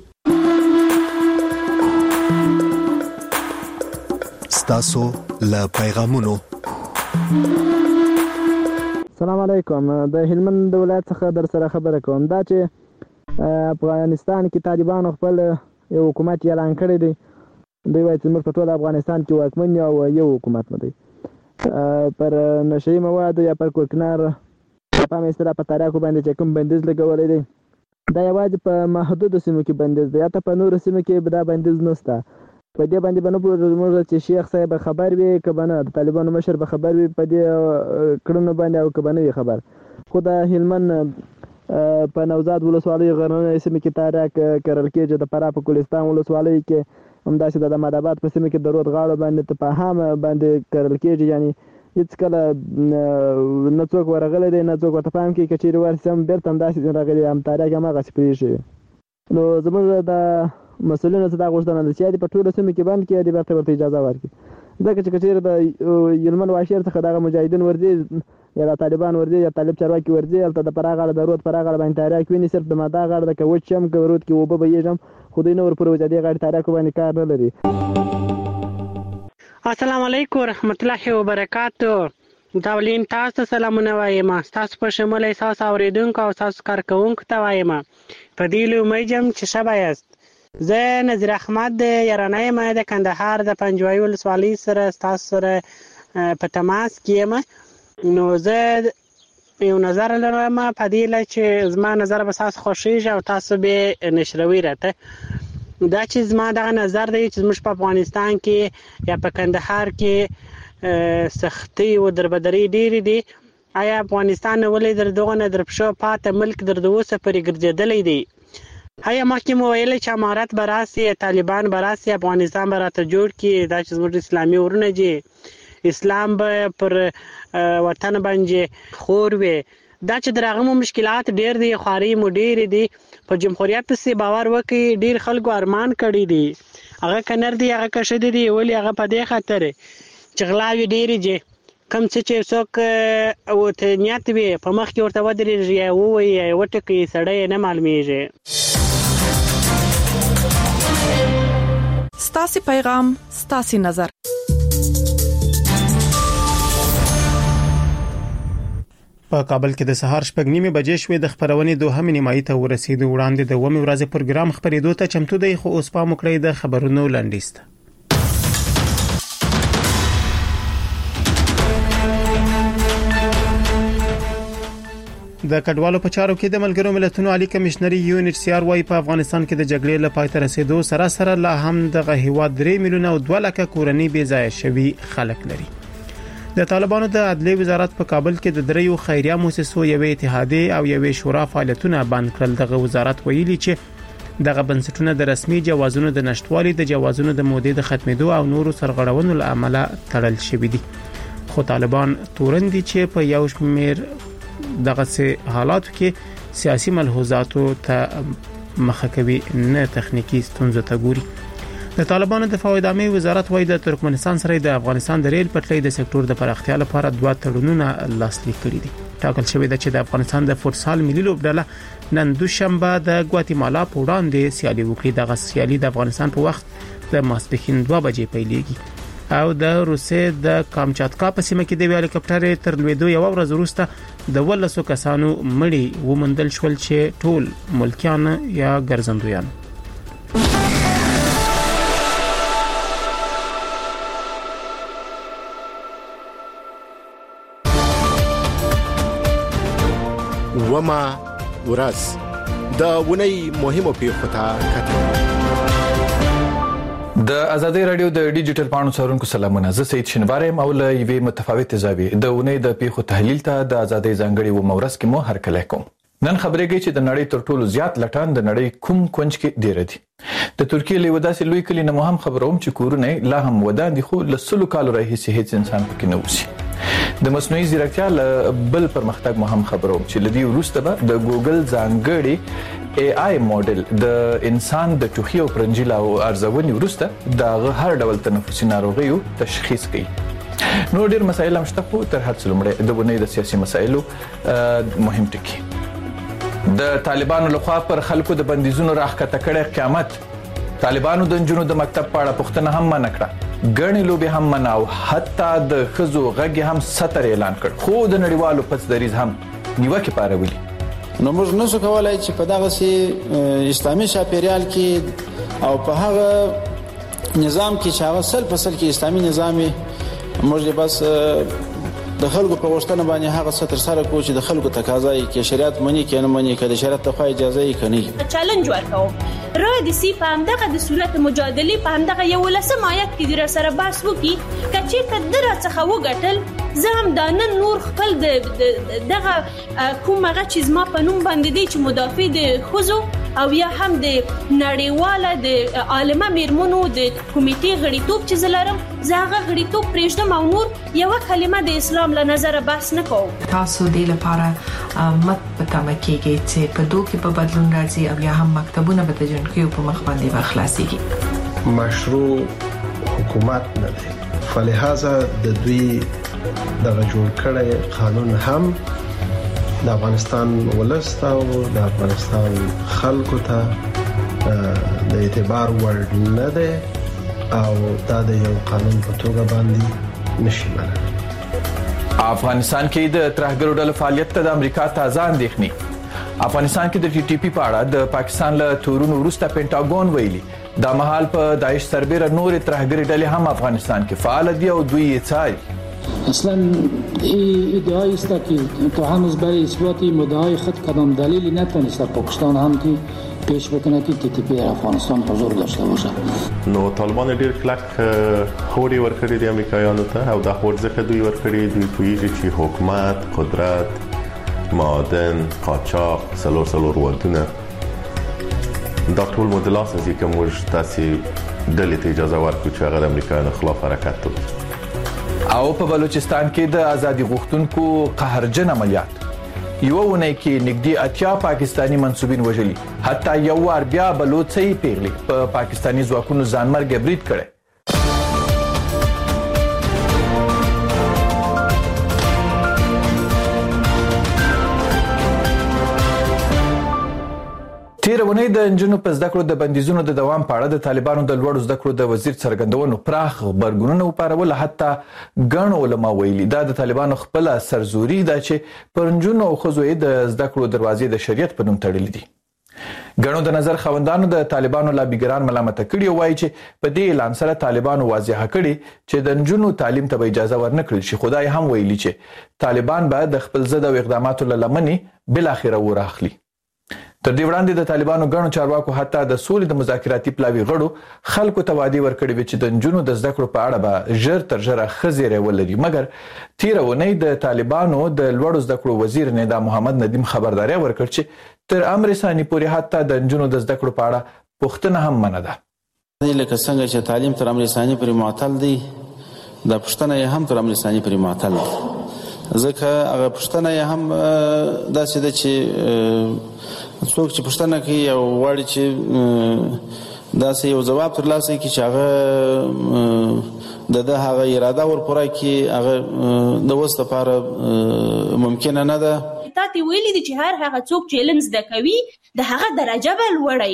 S21: تاسو له پیغامونو.
S22: السلام علیکم. د هلمند ولایت څخه در سره خبره کوم دا چې افغانستان کې طالبانو خپل یو حکومت اعلان کړی دی. دوی وایي چې موږ په ټول افغانستان کې واکمن یو یو حکومت نه دی. پر نشي مواد یا پر کوکنار په مستر په تاریخ باندې چې کوم بندیز لګولې دی دا یوازې په محدود سیمو کې بندیز دی یا ته په نور سیمو کې دا بندیز نشته. په دې باندې بنو پروژه چې شیخ صاحب خبر وي کبنه د طالبانو مشر به خبر وي په دې کړنو باندې او کبنه وي خبر خو د هلمند په نوزاد ولسوالۍ غرنۍ سیمه کې تاریخ کړل کېږي د فراه په ګلستان ولسوالۍ کې همداسې د مدابات په سیمه کې د رود غاړه باندې ته په هم باندې کړل کېږي یعنی هیڅ کله نه څوک ورغلی دی نه څوک ورته پام کوي که چیرې ورسم بیرته همداسې راغلی هم تاریخ هماغسې پرېښي نو زموږ د مسؤلینو څخه دا غوښتنه ده چې په ټولو سیمو کې بند کړي دې بیرته ورته اجازه ورکړي ځکه چې کچېرې د هلمند واشیر څخه دغه مجاهدین ورځي یا د طالبان ورځي یا طالب چارواکي ورځي هلته د فراه غاړه د رود فراه غاړه باندې تاریخ ویني صرف د ماده غاړه د که وچ یم که رود کې اوبه بهیږم خو دوی نه ورپورې د دې غاړې تاریخ باندې کار نه لري.
S23: السلام علیکم ورحمت الله وبرکاتو. داولین تاسو سلامونه وایم تاسو په شمول احساس اوریدونکو او تاسو کارکونکو ته وایم په دې لومړی جام چې شبا یاست. زه نظیر احمد د یارانه یم د کندهار د پنجوایي ولسوالۍ سره تاسو سره په تماس کې یم. نو زه یو نظر لرم په دې لای چې زما نظر به تاسو خوښیږي او تاسو به نشروي راته دا چې زما دغه نظر دی چې موږ په افغانستان کې یا په کندهار کې سختي او دربدري ډېرې دي. آیا افغانستان ولې در دغه نه در پښو پاته ملک در دوسه پرې ګرځېدلی دی؟ آیا مخکې مو ویل چې امارت به راسي، طالبان به راسي، افغانستان به راته جوړ کړي، دا چې زموږ اسلامي ورونه دي، اسلام به پر وطن باندې خور وي. دا چې دغه مو مشکلات ډېر دي، خواري مو ډېرې دي. په جمهوریت پسې باور وکړي، ډېر خلکو ارمان کړي دي، هغه کنر دي، هغه کښې دي، ولې هغه په دې خاطر چې غلاوې ډېرې دي. کم څه چې څوک ورته نیت وي په مخ کې ورته ودرېږي یا ووایي یا وټکي سړی نه معلومیږي.
S2: ستاسې پیغام ستاسې نظر.
S1: په کابل کې د سهار 8:30 بجې شوې د خبرونې دوهمې نیمایي ته ورسېدو. وړاندې د ومې ورځې پروګرام خبرېدو ته چمتو دی، خو اوس پام وکړئ د خبرونو لنډیز ته. د کډوالو په چارو کې د ملګرو ملتونو عالی کمشنري UNHCR وايي په افغانستان کې د جګړې له پای ته رسیدو سره لا هم دغه هیواد 3 میلیونه او 2 لکه کورنۍ بې ځای شوي خلک لري. د طالبانو د عدلیې وزارت په کابل کې د دریو خیریه مؤسسو یوې اتحادیې او یوې شورا فعالیتونه بند کړل. دغه وزارت ویلي چې دغه بنسټونه د رسمي جوازونو د نشټوالي، د جوازونو د مودې د ختمېدو او نورو سرغړونو له امله تړل شوي دي. خو طالبان تورندي چې په یو شمېر دغه حالاتو کې سیاسي ملحوظاتو ته مخه کوي، نه تخنیکی ستونزو ته ګوري. د طالبانو د دفاع ادارې وزارت وايي د ترکمنستان سره د افغانستان د ریل پټلۍ د سکتور د پراختیا لپاره 2 تړونونه لاسلیک کړي دي. ټاکل شوی دی چې د افغانستان د فوټسال ملي لوبډله نن دوشنبه د ګواتیمالا په وړاندې سیالي وکړي. دغه سیالي د افغانستان په وخت د ماسپښین 2 بجې پیلېږي او د روسیې د کامچاتکا په سیمه کې د هلیکاپټر تر لوېدو یو ورځ وروسته د 12 کسانو مړي ومندل شول چې ټول ملکیان یا ګرځندویان.
S8: وما ورځ د ونی مهمو پیښو ته کتل.
S3: د ازادي رادیو د ډیجیټل پاڼو څارونکو سلامونه. زه سید شنواره مول یوې متفاوت زاویه د ونی د پیښو تحلیل ته د ازادي ځانګړي و مورس کې مو هرکلی کوم. نن خبرې کوي چې د نړۍ تر ټولو زیات لټان د نړۍ کوم کونج کې ډیر دي. د ترکیې له وداسې لوی کلی نه هم خبروم چې کورونه لا هم ودان دي، خو له 100 کالو راهیسې هیڅ انسان پکې نه اوسي. د مصنوعي ځیرکتیا له بل پرمختګ هم خبروم چې لدی وروسته به د ګوګل ځانګړي AI موډل د انسان د ټوخي او پرنجیل او ارزونې وروسته د هر ډول تنفسي ناروغیو تشخیص کوي. نو ډیر مسایل هم شته، خو تر هر څه لومړی د ونې د سیاسي مسایلو مهم ټکی. د طالبانو لخوا پر خلکو د بندیزونو راخکته کړي قیامت. طالبانو د جنونو د مکتب پاړه پښتنه هم منع کړه، ګڼې لوبې هم منع او حتی د خزو غږ هم ستر اعلان کړ، خو د نړیوالو پس دریز هم نیوکه پاروي.
S6: نو موږ نشو کولای چې په دغه سي اسلامي شاپیریال کې او په هغه نظام کې چې هغه سل په سل کې اسلامي نظامي موږ بس د خلکو په وشتنه باندې هغه څه تر سره کوو چې د خلکو تقاضا یې کې شریعت مني کې نه مني کې د شریعت ته اجازه یې کني.
S24: چیلنج ورکوم را دي سي په همدغه د صورت مجادله په همدغه یو لسم آیت کې در سره بحث وکي کچې تدر څخه وګټل زم دانن نور خپل دغه کومه چیز ما په نوم باندې دي چې مدافع د خوځو او یا هم د نړیواله د عالمه میرمنو د کمیټې غړیتوب چې زلرم زاغه غړیتوب پرېږدم او نور یو کلمه د اسلام له نظر بحث نه کوم.
S2: تاسو د لپاره مت پتامه کېږي چې په دوه کې په بدلون راځي او یا هم مکتبونه به د جنکیو په مخ باندې واخلاصيږي.
S25: مشروع حکومت نه دی، فلهذا د دوی دغه جوړ کړی قانون هم د افغانستان ولست او د افغانستان خلکو ته د اعتبار وړ نه دی او دا د یو قانون په توګه باندې نشي منل.
S3: افغانستان کې د ترهګرو ډلو فعالیت ته د امریکا تازه اندېښنې. افغانستان کې د TTP په اړه د پاکستان له تورونو وروسته پینټاګون ویلي دا مهال په داعش سربېره نور ترهګري ډلې هم افغانستان کې فعال دي او دوی یې څاري.
S6: اصلا ادعای است که تا هنوز برای اثبات مدعای خود کدام دلیلی نتونسته پاکستان هم که پیش بکنه که TTP در افغانستان حضور داشته باشه.
S5: نو طالبان ډیر کلک هوډي ورکړي د امریکایانو ته او دا هوډ ځکه دوی ورکړي دوی پوهیږي چې حکومت قدرت معادن قاچاق سلور ودونه دا ټول مدلات دي چې موږ تاسو دلته اجازه ورکړو چې هغه د امریکایانو خلاف حرکت وکړي.
S3: او په بلوچستان کې د ازادي غوښتونکو قهرجن عملیات یو ونې کې نږدې 80 پاکستانی منسوبین وژلي، حتی یو وار بیا بلوڅي پیغلي په پاکستانی ځواکونو ځانمرګ برید کړي. تیرونی د انجنونو په زده کړو د بندیزونو د دوام په اړه د طالبانو د لوړو زده کړو د وزیر څرګندونو پراخ خبرګونونه وپارول، حتی ګڼ علما ویلي دا د طالبانو خپل سرزوري ده چې پر انجنونو او ښځو د زده کړو دروازې د شریعت په نوم تړلې دي. ګڼو د نظر خوندانو د طالبانو لابیګران ملامت کړي او وایي چې په دې اعلان سره طالبانو واضح کړي چې د انجنونو تعلیم ته اجازه ورنکړل شي. خدای هم ویلي چې طالبان به د خپل ضد او اقداماتو لمنې بل اخره وراخلي. تر دې وړاندې د طالبانو ګڼو چارواکو حتی د سولې د مذاکراتي پلاوي غړو خلکو ته وعده ورکړې و چې د انجونو د زده کړو په اړه به ژر تر ژره خزيره ولري، مګر تیرونی د طالبانو د لوړو زده کړو وزیر ندا محمد ندیم خبرداري ورکړ چې تر امر ثاني پورې حتی د انجونو د زده کړو په اړه پوښتنه هم منه ده.
S6: لکه څنګه چې تعلیم تر امر ثاني پورې معطل دی، د پښتنه هم تر امر ثاني پورې معطل دی، ځکه هغه پښتنه هم داسې ده چې څوک چې پښتنه کوي او غواړي چې داسې یو جواب ترلاسه کړي چې هغه د هغه اراده ورپوره کړي، هغه د وسه لپاره ممکن نه ده.
S24: تاسو ویلي دي چې هر هغه څوک چې علم زده کوي د هغه درجه به لوړی.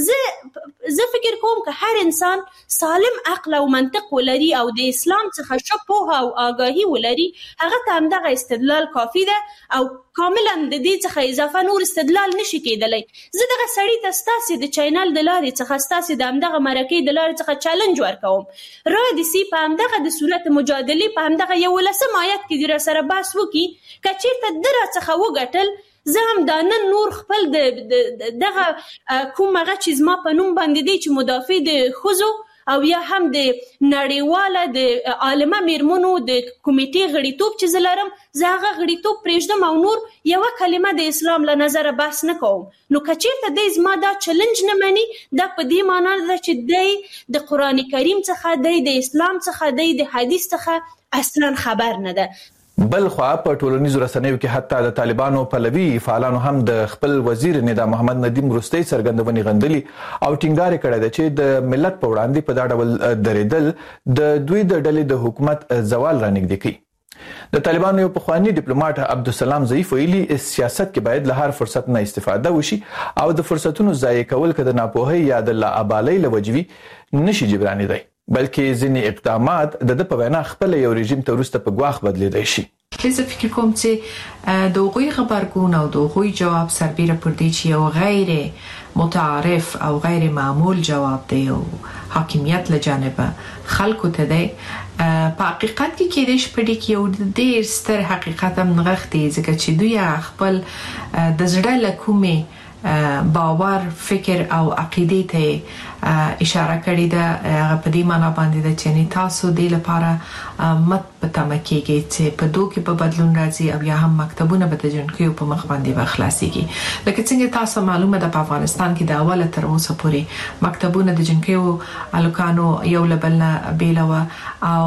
S24: زه فکر کوم که هر انسان سالم عقل او منطق ولري او د اسلام څخه ښه پوهه او آگاهي ولري، هغه ته همدغه استدلال کافي ده او کاملا د دې څخه اضافه نور استدلال نشي کېدلی. زه دغه سړی ته ستاسو د چینل د لارې څخه ستاسو د همدغه مرکې د لارې څخه چالنج ورکوم. رادیسي په همدغه د صورت مجادله په همدغه 11 آیت کې در سره بحث وکي، کچېرته در څخه وګټل زه هم دا نن نور خپل دغه کوم هغه چې زما په نوم باندې دی چې مدافع د ښځو او یا هم د نړیواله د عالمه میرمنو د کمیټې غړیتوب چې زه لرم، زه هغه غړیتوب پرېږدم او نور یوه کلمه د اسلام له نظره بحث نه کوم. نو که چېرته دی زما دا چلنج نه مني، دا په دې معنا ده چې دی د قرآن کریم څخه، دی د اسلام څخه، دی د حدیث څخه اصلا خبر نه ده.
S3: بل خو په ټولنیزو رسنیو کې حتی د طالبانو پلوي فعالانو هم د خپل وزیر ندا محمد ندیم وروستۍ څرګندونې غندلي او ټینګار کړی دی چې د ملت په وړاندې په دا ډول درېدل د دوی د ډلې د حکومت زوال رانږدې کوي. د طالبانو یو پخوانی ډیپلوماټ عبدالسلام ضعیف ویلي سیاست کې باید له هر فرصت نه استفاده وشي او د فرصتونو ضایع کول که د ناپوهۍ یا د لاابالۍ له وجې نشي جبرانېدی، بلکې ځینې اقدامات د په وینا خپل یو رژیم ته وروسته په ګواښ بدلیدای شي.
S2: زه فکر کوم چې د هغوی خبرګون او د هغوی جواب سربیره پر دې چې یو غیر متعارف او غیر معمول جواب دی او حاکمیت له جانبه خلکو ته دی. په حقیقت کې کېدای شي په دې کې یو ډېر ستر حقیقت هم نغښتی، ځکه چې دوی خپل د زړه له کومې باور، فکر او عقیده ته اشاره کړې ده. په دې معنا باندې ده چې تاسو د لپاره مت پته مکیږي چې په دوه کې په بدلون راځي او یا هم مکتبونه به د جنکیو په مخ باندې وخلاصيږي. لکه څنګه تاسو معلومه ده په افغانستان کې د اوله تر اوسه پورې مکتبونه د جنکیو الکانو یو لبلنه بیلوه او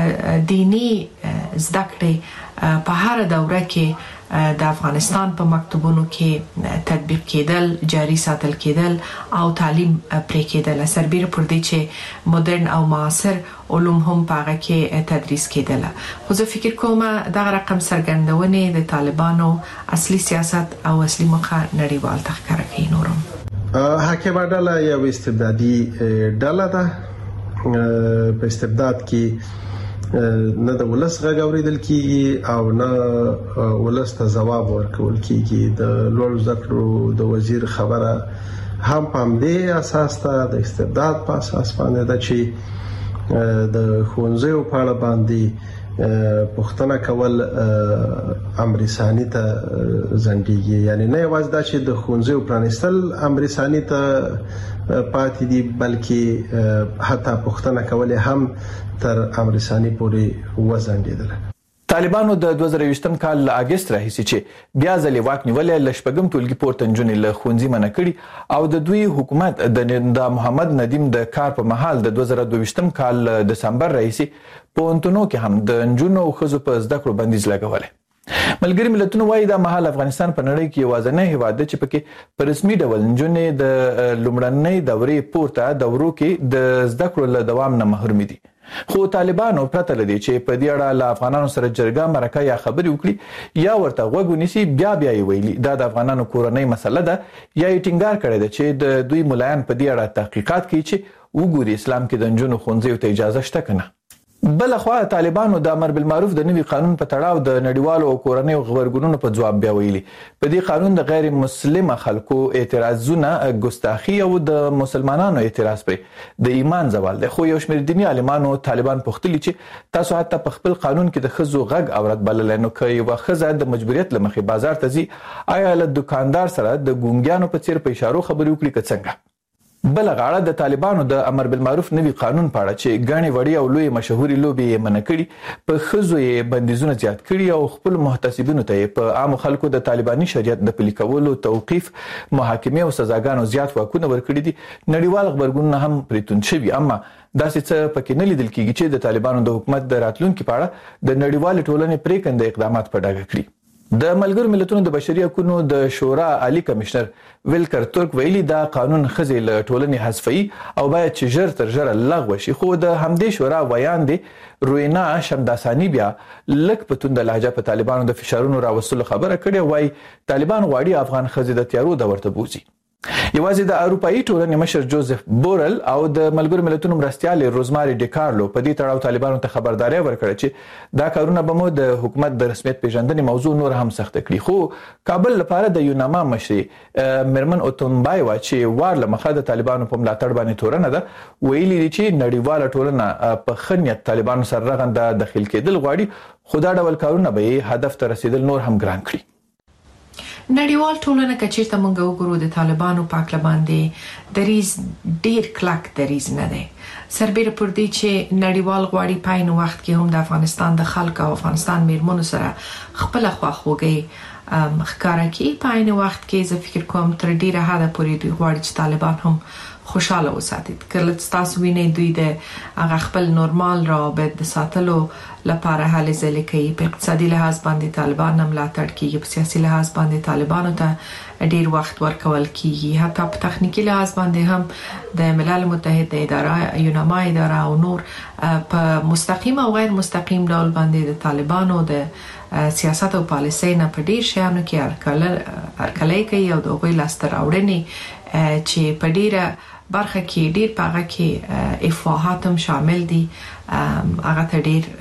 S2: دینی زده کړې په هر دوره کې د افغانستان په مکتبونو کې تطبیق کېدل، جاری ساتل کېدل او تعلیم پرې کېدل، سربیره پر دې چې مدرن او معاصر علوم هم پاغه کې تدریس کېدل. خو زه فکر کوم دا رقم سرګندونې د طالبانو اصلي سیاست او اصلي مخه نړیوال تخکر کوي. نورم
S25: حاکم ډله یو استبدادي ډله ده. په استبداد کې نه د ولس غږ اوریدل کیږي او نه ولس ته ځواب ورکول کیږي. د لوړ ذکرو د وزیر خبره هم په دې اساس ته د استبداد په اساس باندې ده چې د ښوونځیو په اړه باندې پښتنه کول امریسانی ته زندګي، یعنی نه یوازې دا چې د خونځو پرانستل امریسانی ته پاتې دي بلکې حتی پښتنه کول هم تر امریسانی پورې وزندیدل.
S3: طالبانو د 2020م کال له اگست راهیسې چې بیا ځلې واک نیولې لشپګم ټولګي پورته نجونې له ښوونځي منع کړي او د دوی حکومت د محمد ندیم د کار په مهال د 2022م کال دسمبر راهیسې پوهنتونو کې هم د نجونو او ښځو په زده کړو بندیز لګولی. ملګري ملتونه وایي دا مهال افغانستان په نړۍ کې یوازینی هیواد دی چې پکې په رسمي ډول نجونې د لومړنۍ دورې پورته دورو کې د زده کړو له دوام نه محروم دي. خو طالبانو پرته لدی چې په دې اړه له افغانانو سره جرګه مرکه یا خبرې وکړي یا ورته غوږ ونیسي بیا یې ویلي دا د افغانانو کورنۍ مسله ده یا یې ټینګار کړی ده چې د دوی ملایان په دې اړه تحقیقات کوي چې وګوري اسلام کې د نجونو ښوونځیو ته اجازه شته که نه. بل خو طالبانو د امر بالمعروف د نوي قانون په تړاو د نړیوالو او کورنیو خبرګونونو په جواب بیا ویلي په دې قانون د غیر مسلمه خلکو اعتراضونه ګستاخی او د مسلمانانو اعتراض پرې د ایمان زوال دی. خو یو شمېر دیني عالمانو طالبان پوښتلي چې تاسو حتی په خپل قانون کې د ښځو غږ اورد بللی نو که یوه ښځه د مجبوریت له مخې بازار ته ځي آیا له دوکاندار سره د ګونګیانو په څیر په اشارو خبرې وکړي که څنګه؟ بل غاړه د طالبانو د امر بالمعروف نوي قانون په اړه چې غاڼې وړي او لوی مشهوري لوبي یې منع کړي په ښځو یې بندیزونه زیات کړي او خپل محتسبینو ته په عام خلکو د طالباني شریعت د پلي کولو توقیف محاکمې او سزاګانو زیات واکونه ورکړي دي. نړیوال خبرګونونه هم پرې توند شوي اما داسې څه پکې نه لیدل کېږي چې د طالبانو د حکومت د راتلونکي په اړه د نړیوال ټولنې پریکنده اقدامات په ډاګه کړي. د ملګرو ملتونو د بشري حقوقو د شورا عالی کمشنر ویلکر ترک ویلي دا قانون خزي له ټولنې حذفي او باید چې ژر تر ژره لغوه شي. خو د همدې شورا ویان دي روینا شمداسانی بیا لک په توند لهجه په طالبانو د فشارونو راوستلو خبره کړې وای طالبان غواړي افغان خزي د تیارو د ورته بوزي. یوازې د اروپאי ټولنې مشر جوزف بورل او د ملګرو ملتونو مرستیال روزماري ډیکارلو په دې تړاو طالبانو ته خبرداري ورکړه چې دا کارونه به مو د حکومت د رسمیت پیژندنې موضوع نور هم سخت کړي. خو کابل لپاره د یوناما مشري مرمن اوتونبایوا چې وار لمخه د طالبانو په ملاتړ باندې تورنه ده ویلي دي چې نړیواله ټولنه په خنیت طالبانو سره رغنده داخل کېدل غواړي خو دا ډول کارونه به هدف ته رسیدل نور هم ګران کړي.
S2: نړیوال ټولنه کچیرته مونږ وګورو د طالبانو پاکله باندې دریز ډیر کلک دریز نه دی سربېره پر دې چې نړیوال غواړي پاین وخت کې هم د افغانستان د خلکو او افغانستان میرمنو سره خپل خواخوږي ښکارا کوي. پاین وخت کې زه فکر کوم تر ډیره حده پورې دوی غواړي چې طالبان هم خوشاله وساتي. کله تاسو وینئ دوی د هغه خپل نورمال روابط د ساتلو لپاره هلې ځلې کوي. په اقتصادي لحاظ باندې طالبان هم ملاتړ کیږي، په سیاسي لحاظ باندې طالبانو ته ډیر وخت ورکول کیږي، حتی په تخنیکی لحاظ باندې هم د ملل متحد اداره یوناما اداره او نور په مستقیم او غیر مستقیم ډول باندې د طالبانو د سیاست او پالیسۍ نه په ډیر شیانو کې هرکلی کوي او د هغوی لاسته راوړنې چې په ډیره برخه کې ډیر پاغه کې افواهات هم شامل دي هغه ته ډیر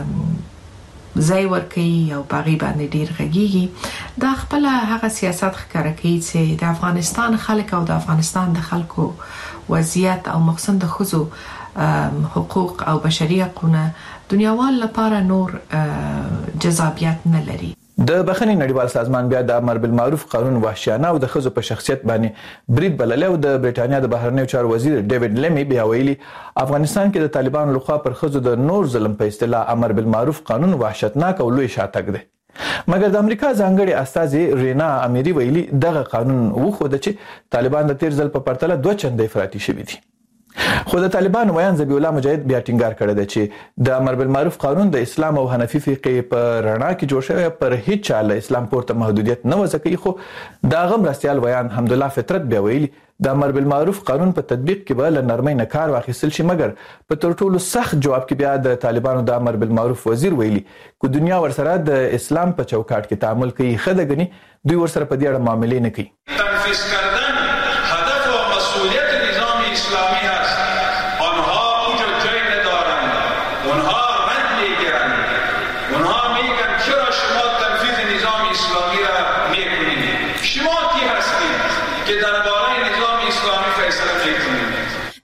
S2: ځای ورکوي او پاغي باندې ډیر غږیږي. دا خپل هغه سیاست ښکاره کوي چې د افغانستان خلک او د افغانستان د خلکو وضعیت او مخصوصا د ښځو حقوق او بشري حقوقونه دنیاوال لپاره نور جذابیت نه لري.
S3: د بخښنې نړیوال سازمان بیا د امر بالمعروف قانون وحشیانه او د ښځو په شخصیت باندې برید بللی او د برېټانیا د بهرنیو چارو وزیر ډیوډ لیمی بیا ویلي افغانستان کې د طالبانو لخوا پر ښځو د نور ظلم په اصطلاح امر بالمعروف قانون وحشتناک او لوی شاتګ دی. مګر د امریکا ځانګړي استازي رینا امیری ویلي دغه قانون وښوده چې طالبان د تیر ځل په پرتله 2 چنده افراطي شوي دي. خو د طالبان ویان ذبیح الله مجاهد بیا ټینګار کړی دی چې د امر بالمعروف قانون د اسلام او حنفي فقه په رڼا کې جوړ شوی پر هیڅ چا له اسلام پورته محدودیت نه وضع کوي. خو د هغه مرستیال ویان حمدالله فطرت بیا ویلي د امر بالمعروف قانون په تطبیق کې به له نرمۍ نه کار واخیستل شي مګر په تر ټولو سخت جواب کې بیا د طالبانو د امر بالمعروف وزیر ویلي کو دنیا ورسره د اسلام په چوکاټ کې تعامل کوي خدای غني دوی ورسره په دې اړه معاملې نه کوي.
S7: تنفیذ کردن هدف و مسئولیت نظام اسلامی است. آنها اونجا جای ندارند، اونها رد میگیرند، اونها میگن چرا شما تنفیذ نظام اسلامی را میکنید؟ شما کی هستید که درباره نظام اسلامی فیصله میکنید؟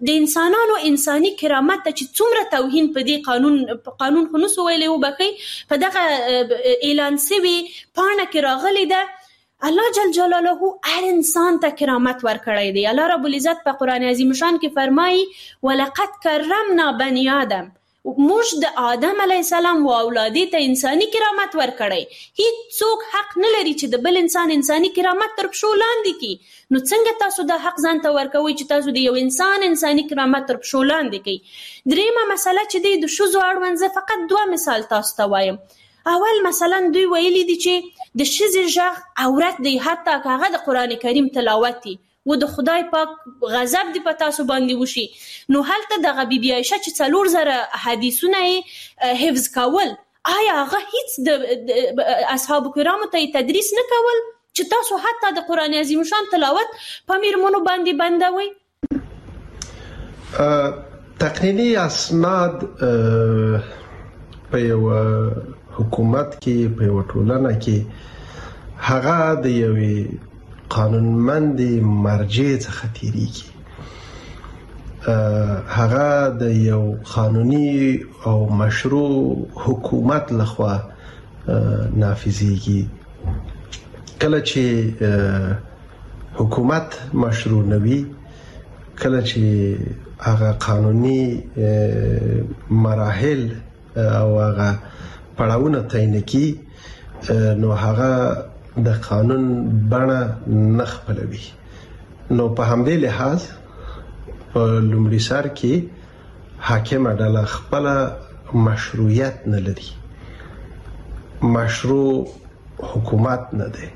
S24: د انسانانو انساني کرامت ته چې څومره توهین په دې قانون خو نسو ویلي وبخي په دغه اعلان سوي پاڼه کې راغلی ده الله جل جلاله هر انسان ته کرامت ورکړی دی. الله رب العزت په قرآن عظیم شان کې فرمایي ولقد کرمنا بني آدم، موږ د آدم علیه السلام و اولادې ته انساني کرامت ورکړی. هیڅ څوک حق نه لري چې د بل انساني کرامت تر پښو لاندې کړي. نو څنګه تاسو دا حق ځان ته ورکوئ چې تاسو د یو انسان انساني کرامت تر پښو لاندې کړئ؟ دریمه مسله چې دی د ښځو اړوند زه فقط 2 مثال تاسو ته وایم. اول مثلا دوی ویلي دي چې د ښځې غږ عورت دی، حتی که هغه د قرآن کریم تلاوت وي و د خدای پاک غضب دی په تاسو باندې وشي. نو هلته دغه بی بی عایشه چې 4000 حدیثونه حفظ کول، آیا هغه هیڅ د اصحاب کرامو ته تدریس نه کول چې تاسو حتی د قرآن عظیم شان تلاوت په میرمنو باندې بندوي؟
S25: تقنینی اسناد په یو حکومت کې په یو ټولنه کې هغه د یوې قانونمندی مرجع څخه تیریږي، هغه د یو قانوني او مشروع حکومت لخوا نافذیږي. کله چې حکومت مشروع نوي، کله چې هغه قانوني مراحل او هغه پړاوونه تعیین کی، نو هغه د قانون بڼه نه خپلوي. نو په همدې لحاظ په لومړي سر کې حاکمه ډله خپل مشروعیت نه لري، مشروع حکومت نه دی.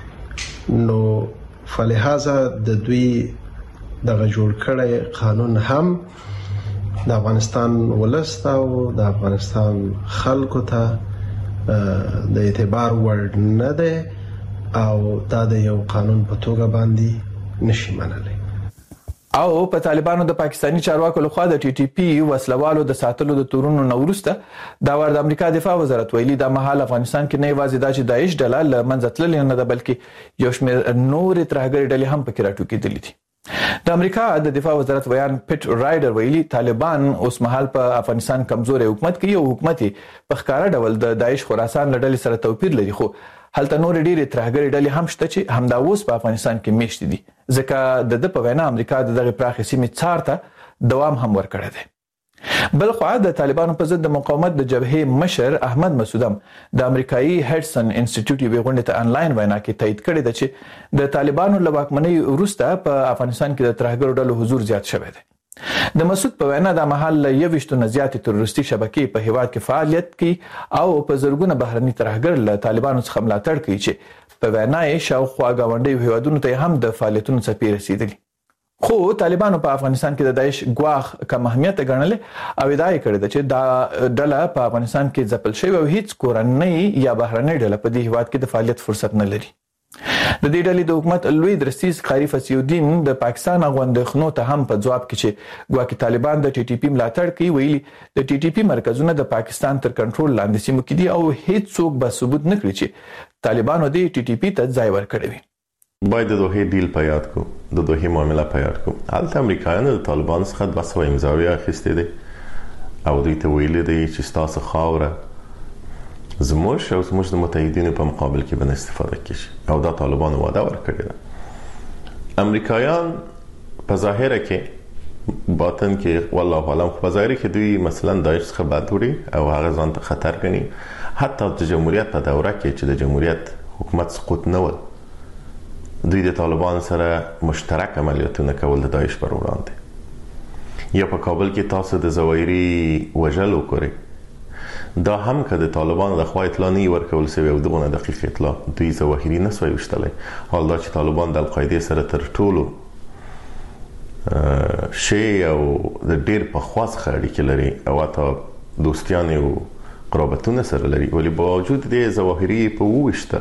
S25: نو فلهذا د دوی دغه جوړ کړی قانون هم د افغانستان ولست او د افغانستان خلکو ته د اعتبار وړ نه دی او دا د یو قانون په توګه باندې نشي منلی.
S3: او په طالبانو د پاکستانی چارواکو لخوا د ټي ټي پی وسلوالو د ساتلو د تورونو نورسته دا ور د امریکا دفاع وزارت ویلي د مهال افغانستان کې نه یوازې دا چې داعش ډله له منځه تللې نه ده، بلکې یو شمېر نورې ترهګرې ډلې هم پکې راټوکېدلې دي. د امریکا د دفاع وزارت ویان پیټ رایډر ویلي طالبان اوس مهال په افغانستان کمزوري حکومت کوي او حکومت په ښکارا ډول د داعش خراسان له ډلې سره توپیر لري، خو هلته نور ډېرې ترهګرې ډلې هم شته چې همدا اوس په افغانستان کې میشتې دي، ځکه د په وینا امریکا د دغه پراخې سیمې څار ته دوام هم ورکړی دی. بل خو د طالبانو په ضد د مقاومت د جبهې مشر احمد مسعودم د امریکایي هډسن انسټیټیوټ یوې غونډې ته انلاین وینا کې تایید کړی دی چې د طالبانو له واکمنۍ وروسته په افغانستان کې د ترهګرو ډلو حضور زیات شوی دی. د مسعود په وینا د محل 21 نه زیاتې تروریستي شبکې په هیواد کې فعالیت کوي او په زرګونه بهرني ترهګر له طالبانو څخه ملاتړ کوي چې په وینا یې شاوخوا ګاونډي هیوادونو ته هم د فعالیتونو څخه رسیدلي. خو طالبانو په افغانستان کې د داعش ګواښ کم اهمیت ګڼل او ادعا کړې ده چې دا ډله په افغانستان کې ځپل شوی او هیڅ کورنۍ یا بهرنۍ ډله په دې هیواد کې د فعالیت فرصت نه لري. د دې ډلې د حکومت لوی درستیز قاری فسیودین د پاکستان غونډخنو ته هم په جواب کې چې ګواکې طالبان د ټي ټي پی ملاتړ کوي، ویلي د ټي ټي پی مرکزونه د پاکستان تر کنټرول لاندې سیمو کې دي او هیڅ څوک به ثبوت نه کړي چې طالبانو د ټي ټي پی ته ځای ورکړی وي.
S5: باید د دوحې ډیل په یاد کو، د دوحې معامله په یاد کو. هلته امریکایانو د طالبانو څخه 200 امضاوې اخیستې دي او دوی ته ویلي دي چې ستاسو خاوره زموږ او زموږ د متحدینو په مقابل کې باندې استفاده کیږي او دا طالبانو وعده ورکړې ده. امریکایان په ظاهره کې باطن کې والله اعلم په ظاهره کې دوی مثلا داعش څخه بد وړي او هغه ځان ته خطر ګڼي. حتی د جمهوریت په دوره کې چې د جمهوریت حکومت سقوط نه و، دوی د طالبان سره مشترک عملیاتونه کول د داعش پر وړاندې. یا په کابل کې تاسو د زوایري وژل وکړئ، دا هم که د طالبان د خوا اطلاع نه ورکول شوی او دغه دقیق اطلاع دوی زواهری نه سوی وشتلی. حال دا چې طالبان د القاعده سره تر ټولو شی او د ډیر په خواص خړی کې لري او اته دوستیان او قرابتونه سره لري، ولی با وجود د زواهری په وشته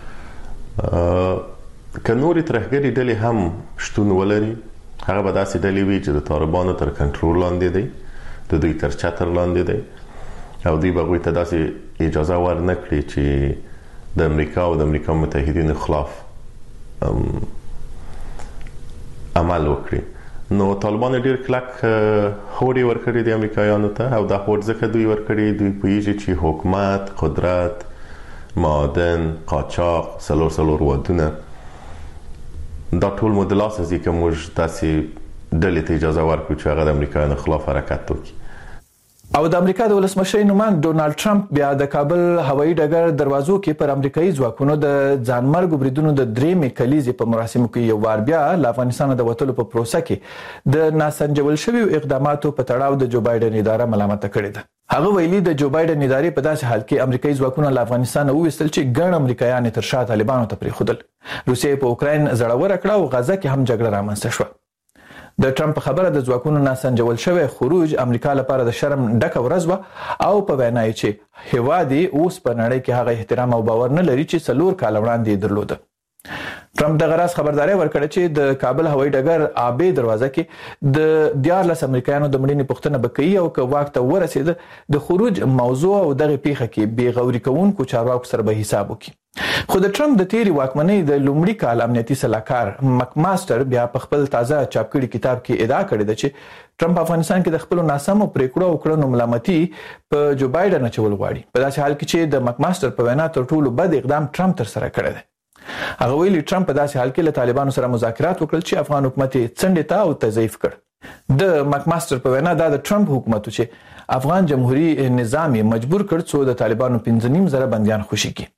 S5: که نورې ترهګرې ډلې هم شتون ولري، هغه به داسې ډلې وي چې د طالبانو تر کنټرول لاندې دی، د دوی تر چتر لاندې دی او دوی به هغوی ته داسې اجازه ورنه کړي چې د امریکا او د امریکا متحدینو خلاف عمل وکړي. نو طالبان ډیر کلک هوډي ورکړي د امریکایانو ته او دا هوډ ځکه دوی ورکړي دوی پوهیږي چې حکومت قدرت معادن قاچاق سلور ودونه دا ټول مدلاس ازي که موږ تاسو ډلې ته اجازه ورکړو چې هغه د امریکایانو خلاف حرکت وکړي
S3: او د امریکا د ولسمشر نومان ډونالد ټرمپ بیا د کابل هوایي ډګر دروازو کې پر امریکایي ځواکونو د ځانمرګ بریدونو د درېمې کلیزې په مراسمو کې یو وار بیا له افغانستان د وټلو په پروسه کې د ناسنجول شویو اقداماتو په تړاو د جو بایدن اداره ملامت کړې ده. هغه ویلي د جو بایدن ادارې په داسې حال کې امریکایي ځواکونه له افغانستان وویستل چې ګڼ امریکایان تر شا طالبانو ته پریښودل. روسیې په اوکراین زړور کړه او غزه کې هم جګړه رامنځته شوه. د ټرمپ خبره د ځواکونو ناسنجول شوی خروج امریکا لپاره د شرم ډکه ورځ وه او په وینا یې چې هیواد اوس په نړۍ کې هغه احترام او باور نه لري چې 4 کال وړاندې درلوده. ټرمپ د غراس خبرداري ورکړه چې د کابل هوایي ډګر آبي دروازه کې د 14 امریکایانو د مړینې پوښتنه وکړي او که واک ته ورسید د خروج موضوع او دغه پیښه کې بې غوري کوونکو چارواکو سره به حساب وکړي. خو د ټرمپ د تیری واکمنۍ د لومړي کال امنیتي سلاکار مکماستر بیا په خپل تازه چاپ کړي کتاب کې ادعا کړې ده چې ټرمپ افغانستان کې د خپل ناسمو پریکړو او کړنو ملامتي په جو بایدن چول غواړي په داسې حال کې چې د مکماستر په وینا تر ټولو بد اقدام ټرمپ تر سره کړی دی. هغه ویلي ټرمپ په داسې حال کې له طالبانو سره مذاکرات وکړل چې افغان حکومت یې څنډې ته او تضعیف کړ. د مکماستر په وینا دا د ټرمپ حکومت چې افغان جمهوریت نظام مجبور کړ څو د طالبانو 15.5 بنديان خوشي کړي.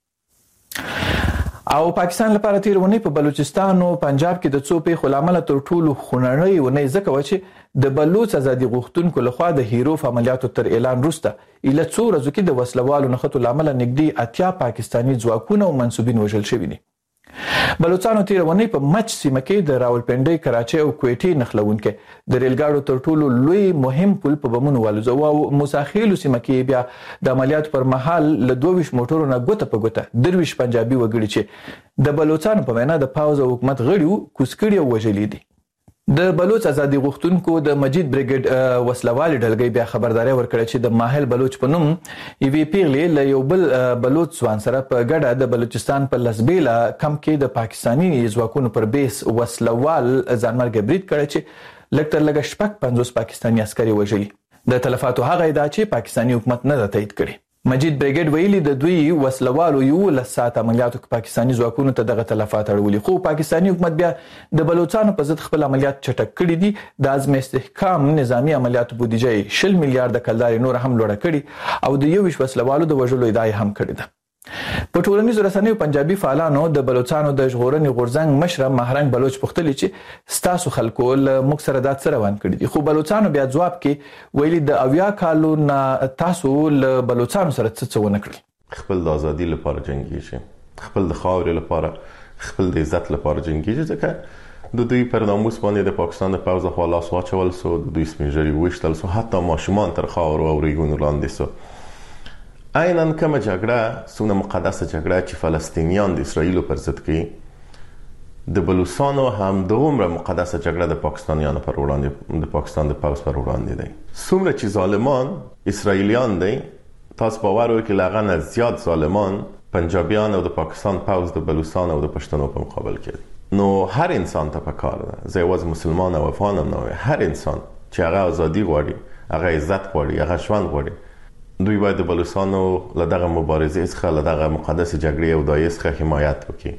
S3: او پاکستان لپاره تیر ونی په بلوچستان او پنجاب کې د څو پیښو لامل تر ټولو خونړی ونی ځکه و چې د بلوچ ازادي غوښتونکو لخوا د هیروف عملیاتو تر اعلان وروسته اله څو ورځې کې د وسلوالو نښتو لامل نږدې 80 پاکستانی ځواکونه او منسوبین وژل شوي دي. بلوچستان تیر ونی په مچ سیمه کې د راولپنډي کراچي او کویټي نښلونکو د ریلګاډو تر ټولو لوی مهم پل په بمونو والوزو او موساخیلو سیمه کې بیا د عملیات پر مهال له 22 موټرونو ګوته په ګوته 23 پنجابي وګړي چې د بلوچستان په وینا د پاوز او حکومت غړي کوسکړي او وژلي دي. د بلوچ ازادي غوښتونکو د مجید بریګیډ وسلوالي ډلګۍ بیا خبرداري ورکړه چې د ماهل بلوچ په نوم ایوی پیغلې له یو بل بلوچ ځوان سره په ګډه د بلوچستان په لسبیلا کم کې د پاکستانی ځواکونو پر بیس وسلوال ځانمرګ برید کړی چې لکه تر لږه شپږ 50 پاکستانی عسکري وژلي. د تلفاتو هغه ادعا چې پاکستانی حکومت نه ده تایید کړي. مجید بریګیډ ویلي د دوی وسلوالو یو لسات عملیاتو کې پاکستانی ځواکونو ته دغه تلفات اړولي خو پاکستانی حکومت بیا د بلوچستان په ضد خپل عملیات چټک کړي دي. د عزم استحکام نظامی عملیاتو بودیجه 10 میلیارډ کلداري نور هم لوړه کړي او د 21 وسلوالو د وژلو ادعا هم کړې ده. په ټولنیزو رسنیو پنجابي فعالانو د بلوچستان د ژغورنې غورځنګ مشر مهرنګ بلوچ پوښتنه چې ستاسو خلکو له موږ سره دا څه روان کړي دي خو بلوچستان بیا جواب کې ویلي د اویا کالو نه تاسو له بلوچستان سره څه ونه کړل.
S5: خپل د ازادي لپاره جنگیږي خپل د خاورې لپاره خپل د عزت لپاره جنگیږي ځکه د دوی پر ناموس باندې د پاکستان د پوځ خوا لاس واچول سو د دوی سپینجری وشتل سو حتی ماشومان تر خاور او ریګونو لاندې سو. عیناً کومه جګړه څومره مقدسه جګړه چې فلسطینیان د اسرائیل پر ضد کوي د بلوچستان هم دومره مقدسه جګړه د پاکستانیانو پر وړاندې د پاکستان د پوځ پر وړاندې دی. څومره چې ظالمان اسرائیلیان دي تاسو باور وکړئ هغه نه زیات ظالمان پنجابیان او د پاکستان پوځ د بلوچستان او د پښتنو په مقابل کې. نو هر انسان ته پکار ده زه یوازې مسلمان او افغان نه هر انسان چې هغه ازادي غواړي هغه عزت غواړي هغه ژوند غواړي دوی باید د بلوچستانو له دغه مبارزې څخه له دغه مقدسې جګړې او دایې څخه حمایت وکړي.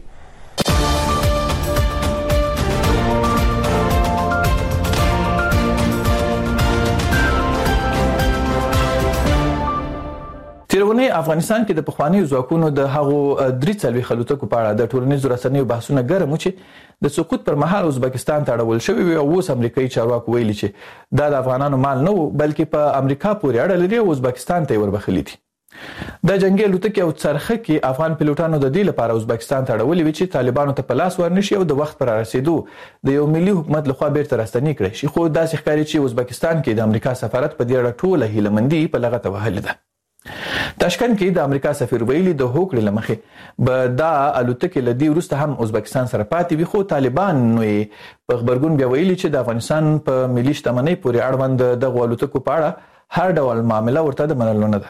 S3: تیرونی افغانستان کې د پخوانیو ځواکونو د هغو 3 خلوتکو په اړه د ټولنیزو رسنیو بحثونه ګرم چې د سقوط پر مهال ازبکستان ته اړول شوی او اوس امریکایي چارواکو ویلي چې دا د افغانانو مال نه و بلکې په امریکا پورې اړه لري او ازبکستان ته وربخلي دي. د جنگي الوتکې او څرخه کې افغان پیلوټانو د دې لپاره ازبکستان ته اړولې وي چې طالبانو ته په لاس ورنشي او د وخت پر رسیدو د یو ملي حکومت لخوا بیرته راستنی کړي شي. خو داسې ښکاري چې ازبکستان کې د امریکا سفارت په دې اړه ټوله هیلمندي په لغته وهلې ده. تاشکند کې د امریکا سفیر ویلي د هوکړې لمخې به دا الوتکې لدی وروسته هم ازبکستان سره پاتې وي خو طالبان نوې په خبرګون بیا ویلي چې د افغانستان په ملي شتمنۍ پورې اړوند د الوتکو په اړه هر ډول معامله ورته د منلو نه ده.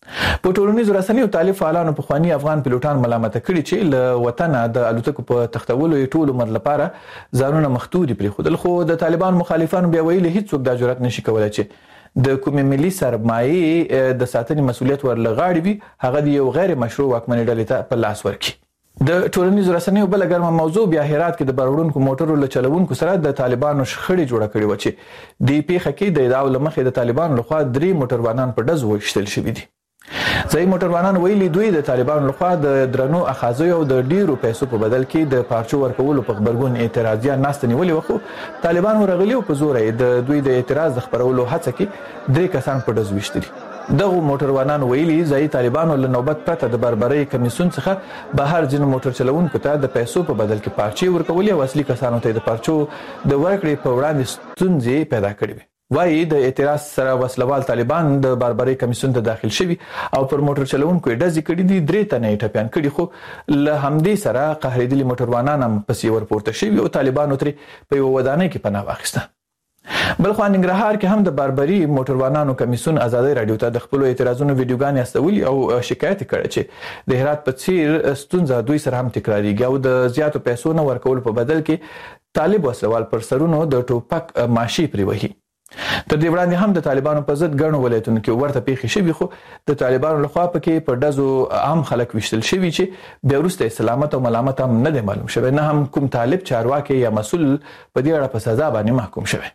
S3: په ټولنیزو رسنیو طالب فعالانو په خواني افغان پیلوټان ملامت کړي چې له وطن د الوتکو په تختولو ټول عمر لپاره ځانونه مختوري پرې خودل، خو د طالبان مخالفانو بیا ویلي هیڅوک دا جرأت نشي کولای چې د کومې ملي سرمایې د ساتنې مسولیت ورلغاړي وي هغه د یو غیر مشروع واکمنۍ ډلې ته په لاس ورکړي. د ټولنیزو رسنیو بل ګرمه موضوع بیا هرات کې د باروړونکو موټرو له چلوونکو سره د طالبانو شخړې جوړه کړې و چې د پیښه کې د ادعاو لمخې د طالبانو لخوا 3 موټروانان په ډز وشتل شوي دي. ځای موټروانان ویلي دوی د طالبانو لخوا د درنو اخاذیو او د ډیرو پیسو په بدل کې د پارچو ورکولو په خبرګون اعتراضیه ناست نیولې وخت طالبانو رغلي او په زور د دوی د اعتراض د خبرولو هڅه کې 3 کسان په ډز وشتل. دغه موټروانان ویلي ځای طالبانو له نوبت پرته د بربرۍ کمیسیون څخه بهر ځینو موټر چلوونکو ته د پیسو په بدل کې پارچې ورکولې او اصلي کسانو ته د پارچو د ورکړې په وړاندې ستونزې پیدا کړې وي. وایي د اعتراض سره وسلوال طالبان د بربرۍ کمیسیون ته داخل شوي او پر موټر چلوونکو یې ډزې کړي دي، 3 تنه یې ټپیان کړي، خو له همدې سره قهرېدلي موټروانان هم پسې ورپورته شوي او طالبانو ترې په یوه ودانۍ کې پناه واخیسته. بلخوا ننګرهار کې هم د بربري موټروانانو کمیسیون ازادي رادیو ته د خپل اعتراضونو ویډیوګانې استولي او شکایت کړي چې د هرات په څیر ستونزه دوی سره هم تکراریږي او د زیاتو پیسو نه ورکول په بدل کې طالب وسوال پر سرونو د ټوپک ماشي پرې وهي. تر دې وړاندې هم د طالبانو په ضد ګڼو ولایتونو کې ورته پیښې شوي، خو د طالبانو لخوا پکې په ډزو عام خلک وشتل شوي چې بیا وروسته سلامت او ملامت هم نه دی معلوم شوی، نه هم کوم طالب چارواکي یا مسؤل په دې اړه په سزا باندې محکوم شوی.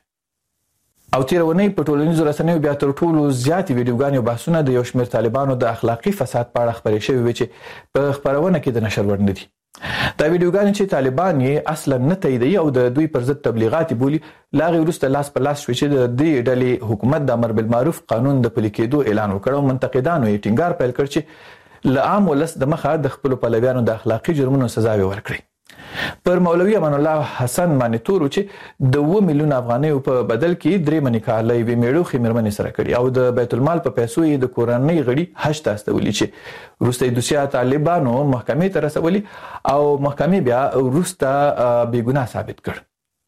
S3: او تیر ونې په ټولنیزو رسنیو بیا تر ټولو زیاتې ویډیوګانې او بحثونه د یو شمېر طالبانو د اخلاقي فساد په اړه خپرې شوي وي چې په خپرونه کې د نشر وړ نه دي. دا ویډیوګانې چې طالبان یې اصلا نه تاییدوي او د دوی پر ضد تبلیغات بولي، لا غي وروسته لاس په لاس شوي چې د دې ډلې حکومت د امر بالمعروف قانون د پلي کېدو اعلان وکړ او منتقدانو یې ټینګار پیل کړ چې له عام ولس د مخه د خپلو پلویانو د اخلاقي جرمونو سزاوي ورکړي. پر مولوي امان الله حسن باندې تورو چې د 2 میلیون افغانۍ په بدل کې 3 منیکالۍ وی میړو خمرمنې سره کړي او د بیت المال په پیسو یې د کورنۍ غړي حج ته استولي چې وروسته دوسیا طالبانو محکمې ته رسولي او محکمې بیا وروسته بې ګناه ثابت کړ.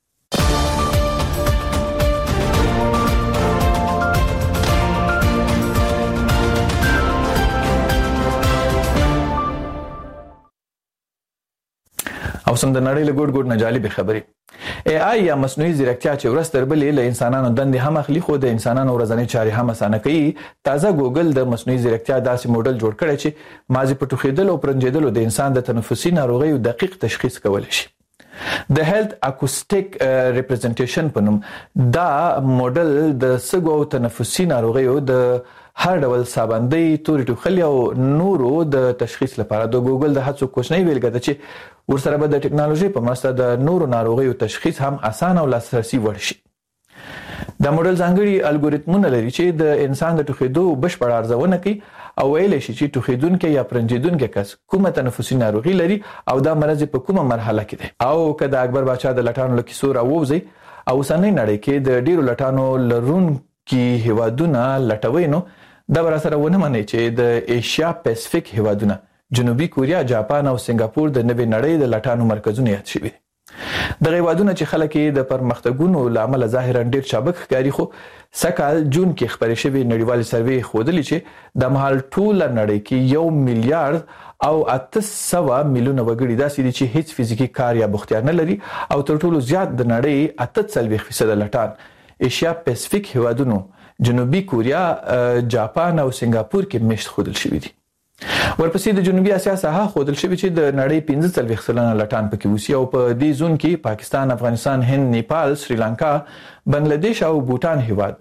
S3: او سم د نړۍ له ګډ ګډ نه جالب خبرې اي اي یا مصنوعي ځیرکتیا چې ورستر بلې له انسانانو دندې هم اخلي، خو د انسانانو ورځنی چارې هم اسانه کوي. تازه ګوګل د مصنوعي ځیرکتیا داسې موډل جوړ کړی چې مازی په ټوخېدل او پرنجېدل د انسان د تنفسي ناروغیو دقیق تشخیص کولی شي. د هیلث اکوستیک ریپرزنټیشن په نوم دا موډل د سږو او تنفسي ناروغیو د هر ډول سابندۍ، توري ټوخل او نورو د تشخیص لپاره د ګوګل د هڅو کوچنۍ ویلګه ده چې ورسره به د ټکنالوژي په مرسته د نورو ناروغیو تشخیص هم اسانه او لاسرسي وړ شي. دا موډل ځانګړي الګوریتمونه لري چې د انسان د ټوخېدو بشپړ ارزونه کوي او ویلی شي چې ټوخېدونکی یا پرنجېدونکی کس کومه تنفسي ناروغي لري او دا مرض په کومه مرحله کې دی. او که د اکبر بادشاه د لټانو له کیسو راووځئ او اوسنۍ نړۍ کې د ډیرو لټانو لرونکي هیوادونه لټوي، نو دا به راسره ونه منئ چې د ایشیا پیسفیک هیوادونه جنوبي کوریا، جاپان او سنګاپور د نوې نړۍ د لټانو مرکزونه یاد شوي. دغه هیوادونه چې خلک د پرمختګونو له امله ظاهرا ډیر چابک ښکاري، خو سکهال جون کې خپرې شوې نړیوالې سروې ښودلې چې د مهال ټوله نړۍ کې 1 میلیارډ او 800 میلیونه وګړي داسې دي چې هیڅ فزیکي کار یا بوختیا نه لري او تر ټولو زیات د نړۍ 48% لټان ایشیا پیسفیک هیوادونو جنوبي کوریا، جاپان او سنگاپور کې مشت خودل شوی دي. ورپسې د جنوبي اسیا ساحه خودل شوی چې د نړۍ 15% لټان پکې وسی او په دې زون کې پاکستان، افغانستان، هند، نیپال، سریلانکا، بنگلاديش او بوتان هیواد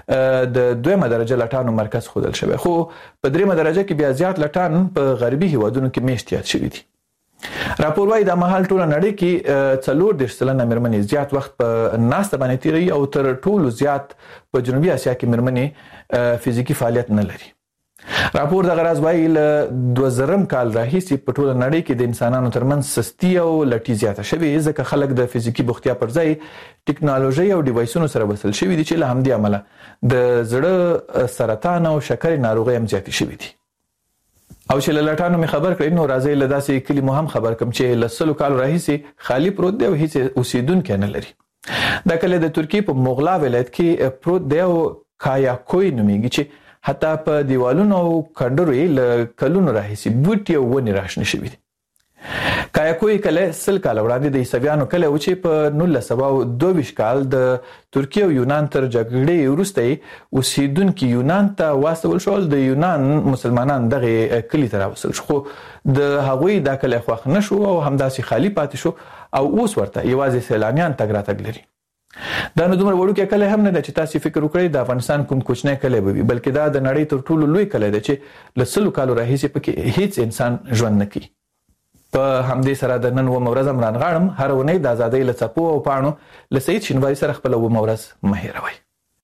S3: د 2مه درجه لټانو مرکز خودل شوی، خو په 3مه درجه کې بیا زیات لټان په غربي هیوادونو کې مشت یاد شوی دي. راپور وايي د مهال ټوله نړۍ کې 40% مېرمنې زیات وخت په ناسته باندې تیروي او تر ټولو زیات په جنوبي اسیا کې مېرمنې فزیکی فعالیت نه لري. راپور د غراز وايي له 2000 کال راهیسې په ټوله نړۍ کې د انسانانو ترمنځ سستی او لټي زیاته شوې، ځکه خلک د فزیکی بوختیا پر ځای ټکنالوژي او ډیوایسونو سره وصل شوي دي چې له همدې عمله د زړه، سرطان او شکر ناروغۍ هم زیاتې شوي دي. او چې لټانو می خبر کړی، نو راځي له داسې کلی مو هم خبر کم چې له 100 کال راهیسې خالی پروت دی او هیڅ اوسیدونکو نه لري. دا کله د ترکیې په مغلا ولایت کې پروت دی او کایا کوی نومیږي چې حتی په دیوالونو او کندرو له کلونو راهیسي بوټي او ونې راشنه شوي دي. کایاکوی کله سل کال وړاندې د عیسویانو کله و چې په 1922 کال د ترکیه او یونان تر جګړې وروسته اوسیدونکو یونان ته واستول شول. د یونان مسلمانان دغه کلی ته راوصل شو، خو د هغوی د کله خوښ نشو او همداسې خالی پاتې شو او اوس ورته یوازې سیلانیان تګ راتګ لري. دا نو دومره وړوکی کلی هم نه دی چې تاسو فکر وکړئ د افغانستان کوم کوچنی کلی به وي، بلکې دا د نړۍ تر ټولو لوی کلی دی چې له 100 کالو راهیسې پکې هیڅ انسان ژوند نه کوي. په همدې سره د نن ومه ورځ رانغاړم. هر ونې د ازادۍ له څپو او پاڼو له سعید شینواري سره خپله ومه ورځ مه هېروئ.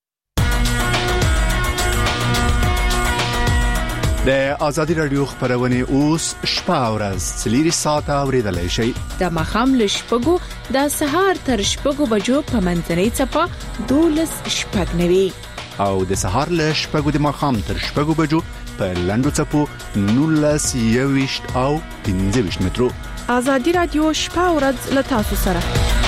S21: د ازادي رادیو خبرونه اوس شپه او ورځ 4 ساعته اوریدلای شئ.
S4: د مخام له شپږو د سهار تر شپږو بجو په منځنۍ څپه 12:09
S21: او د سهار له شپږو د مخام تر شپږو بجو په لنډو څپو 19:20 او 15 مترو.
S4: ازادي رادیو شپه او ورځ له تاسو سره.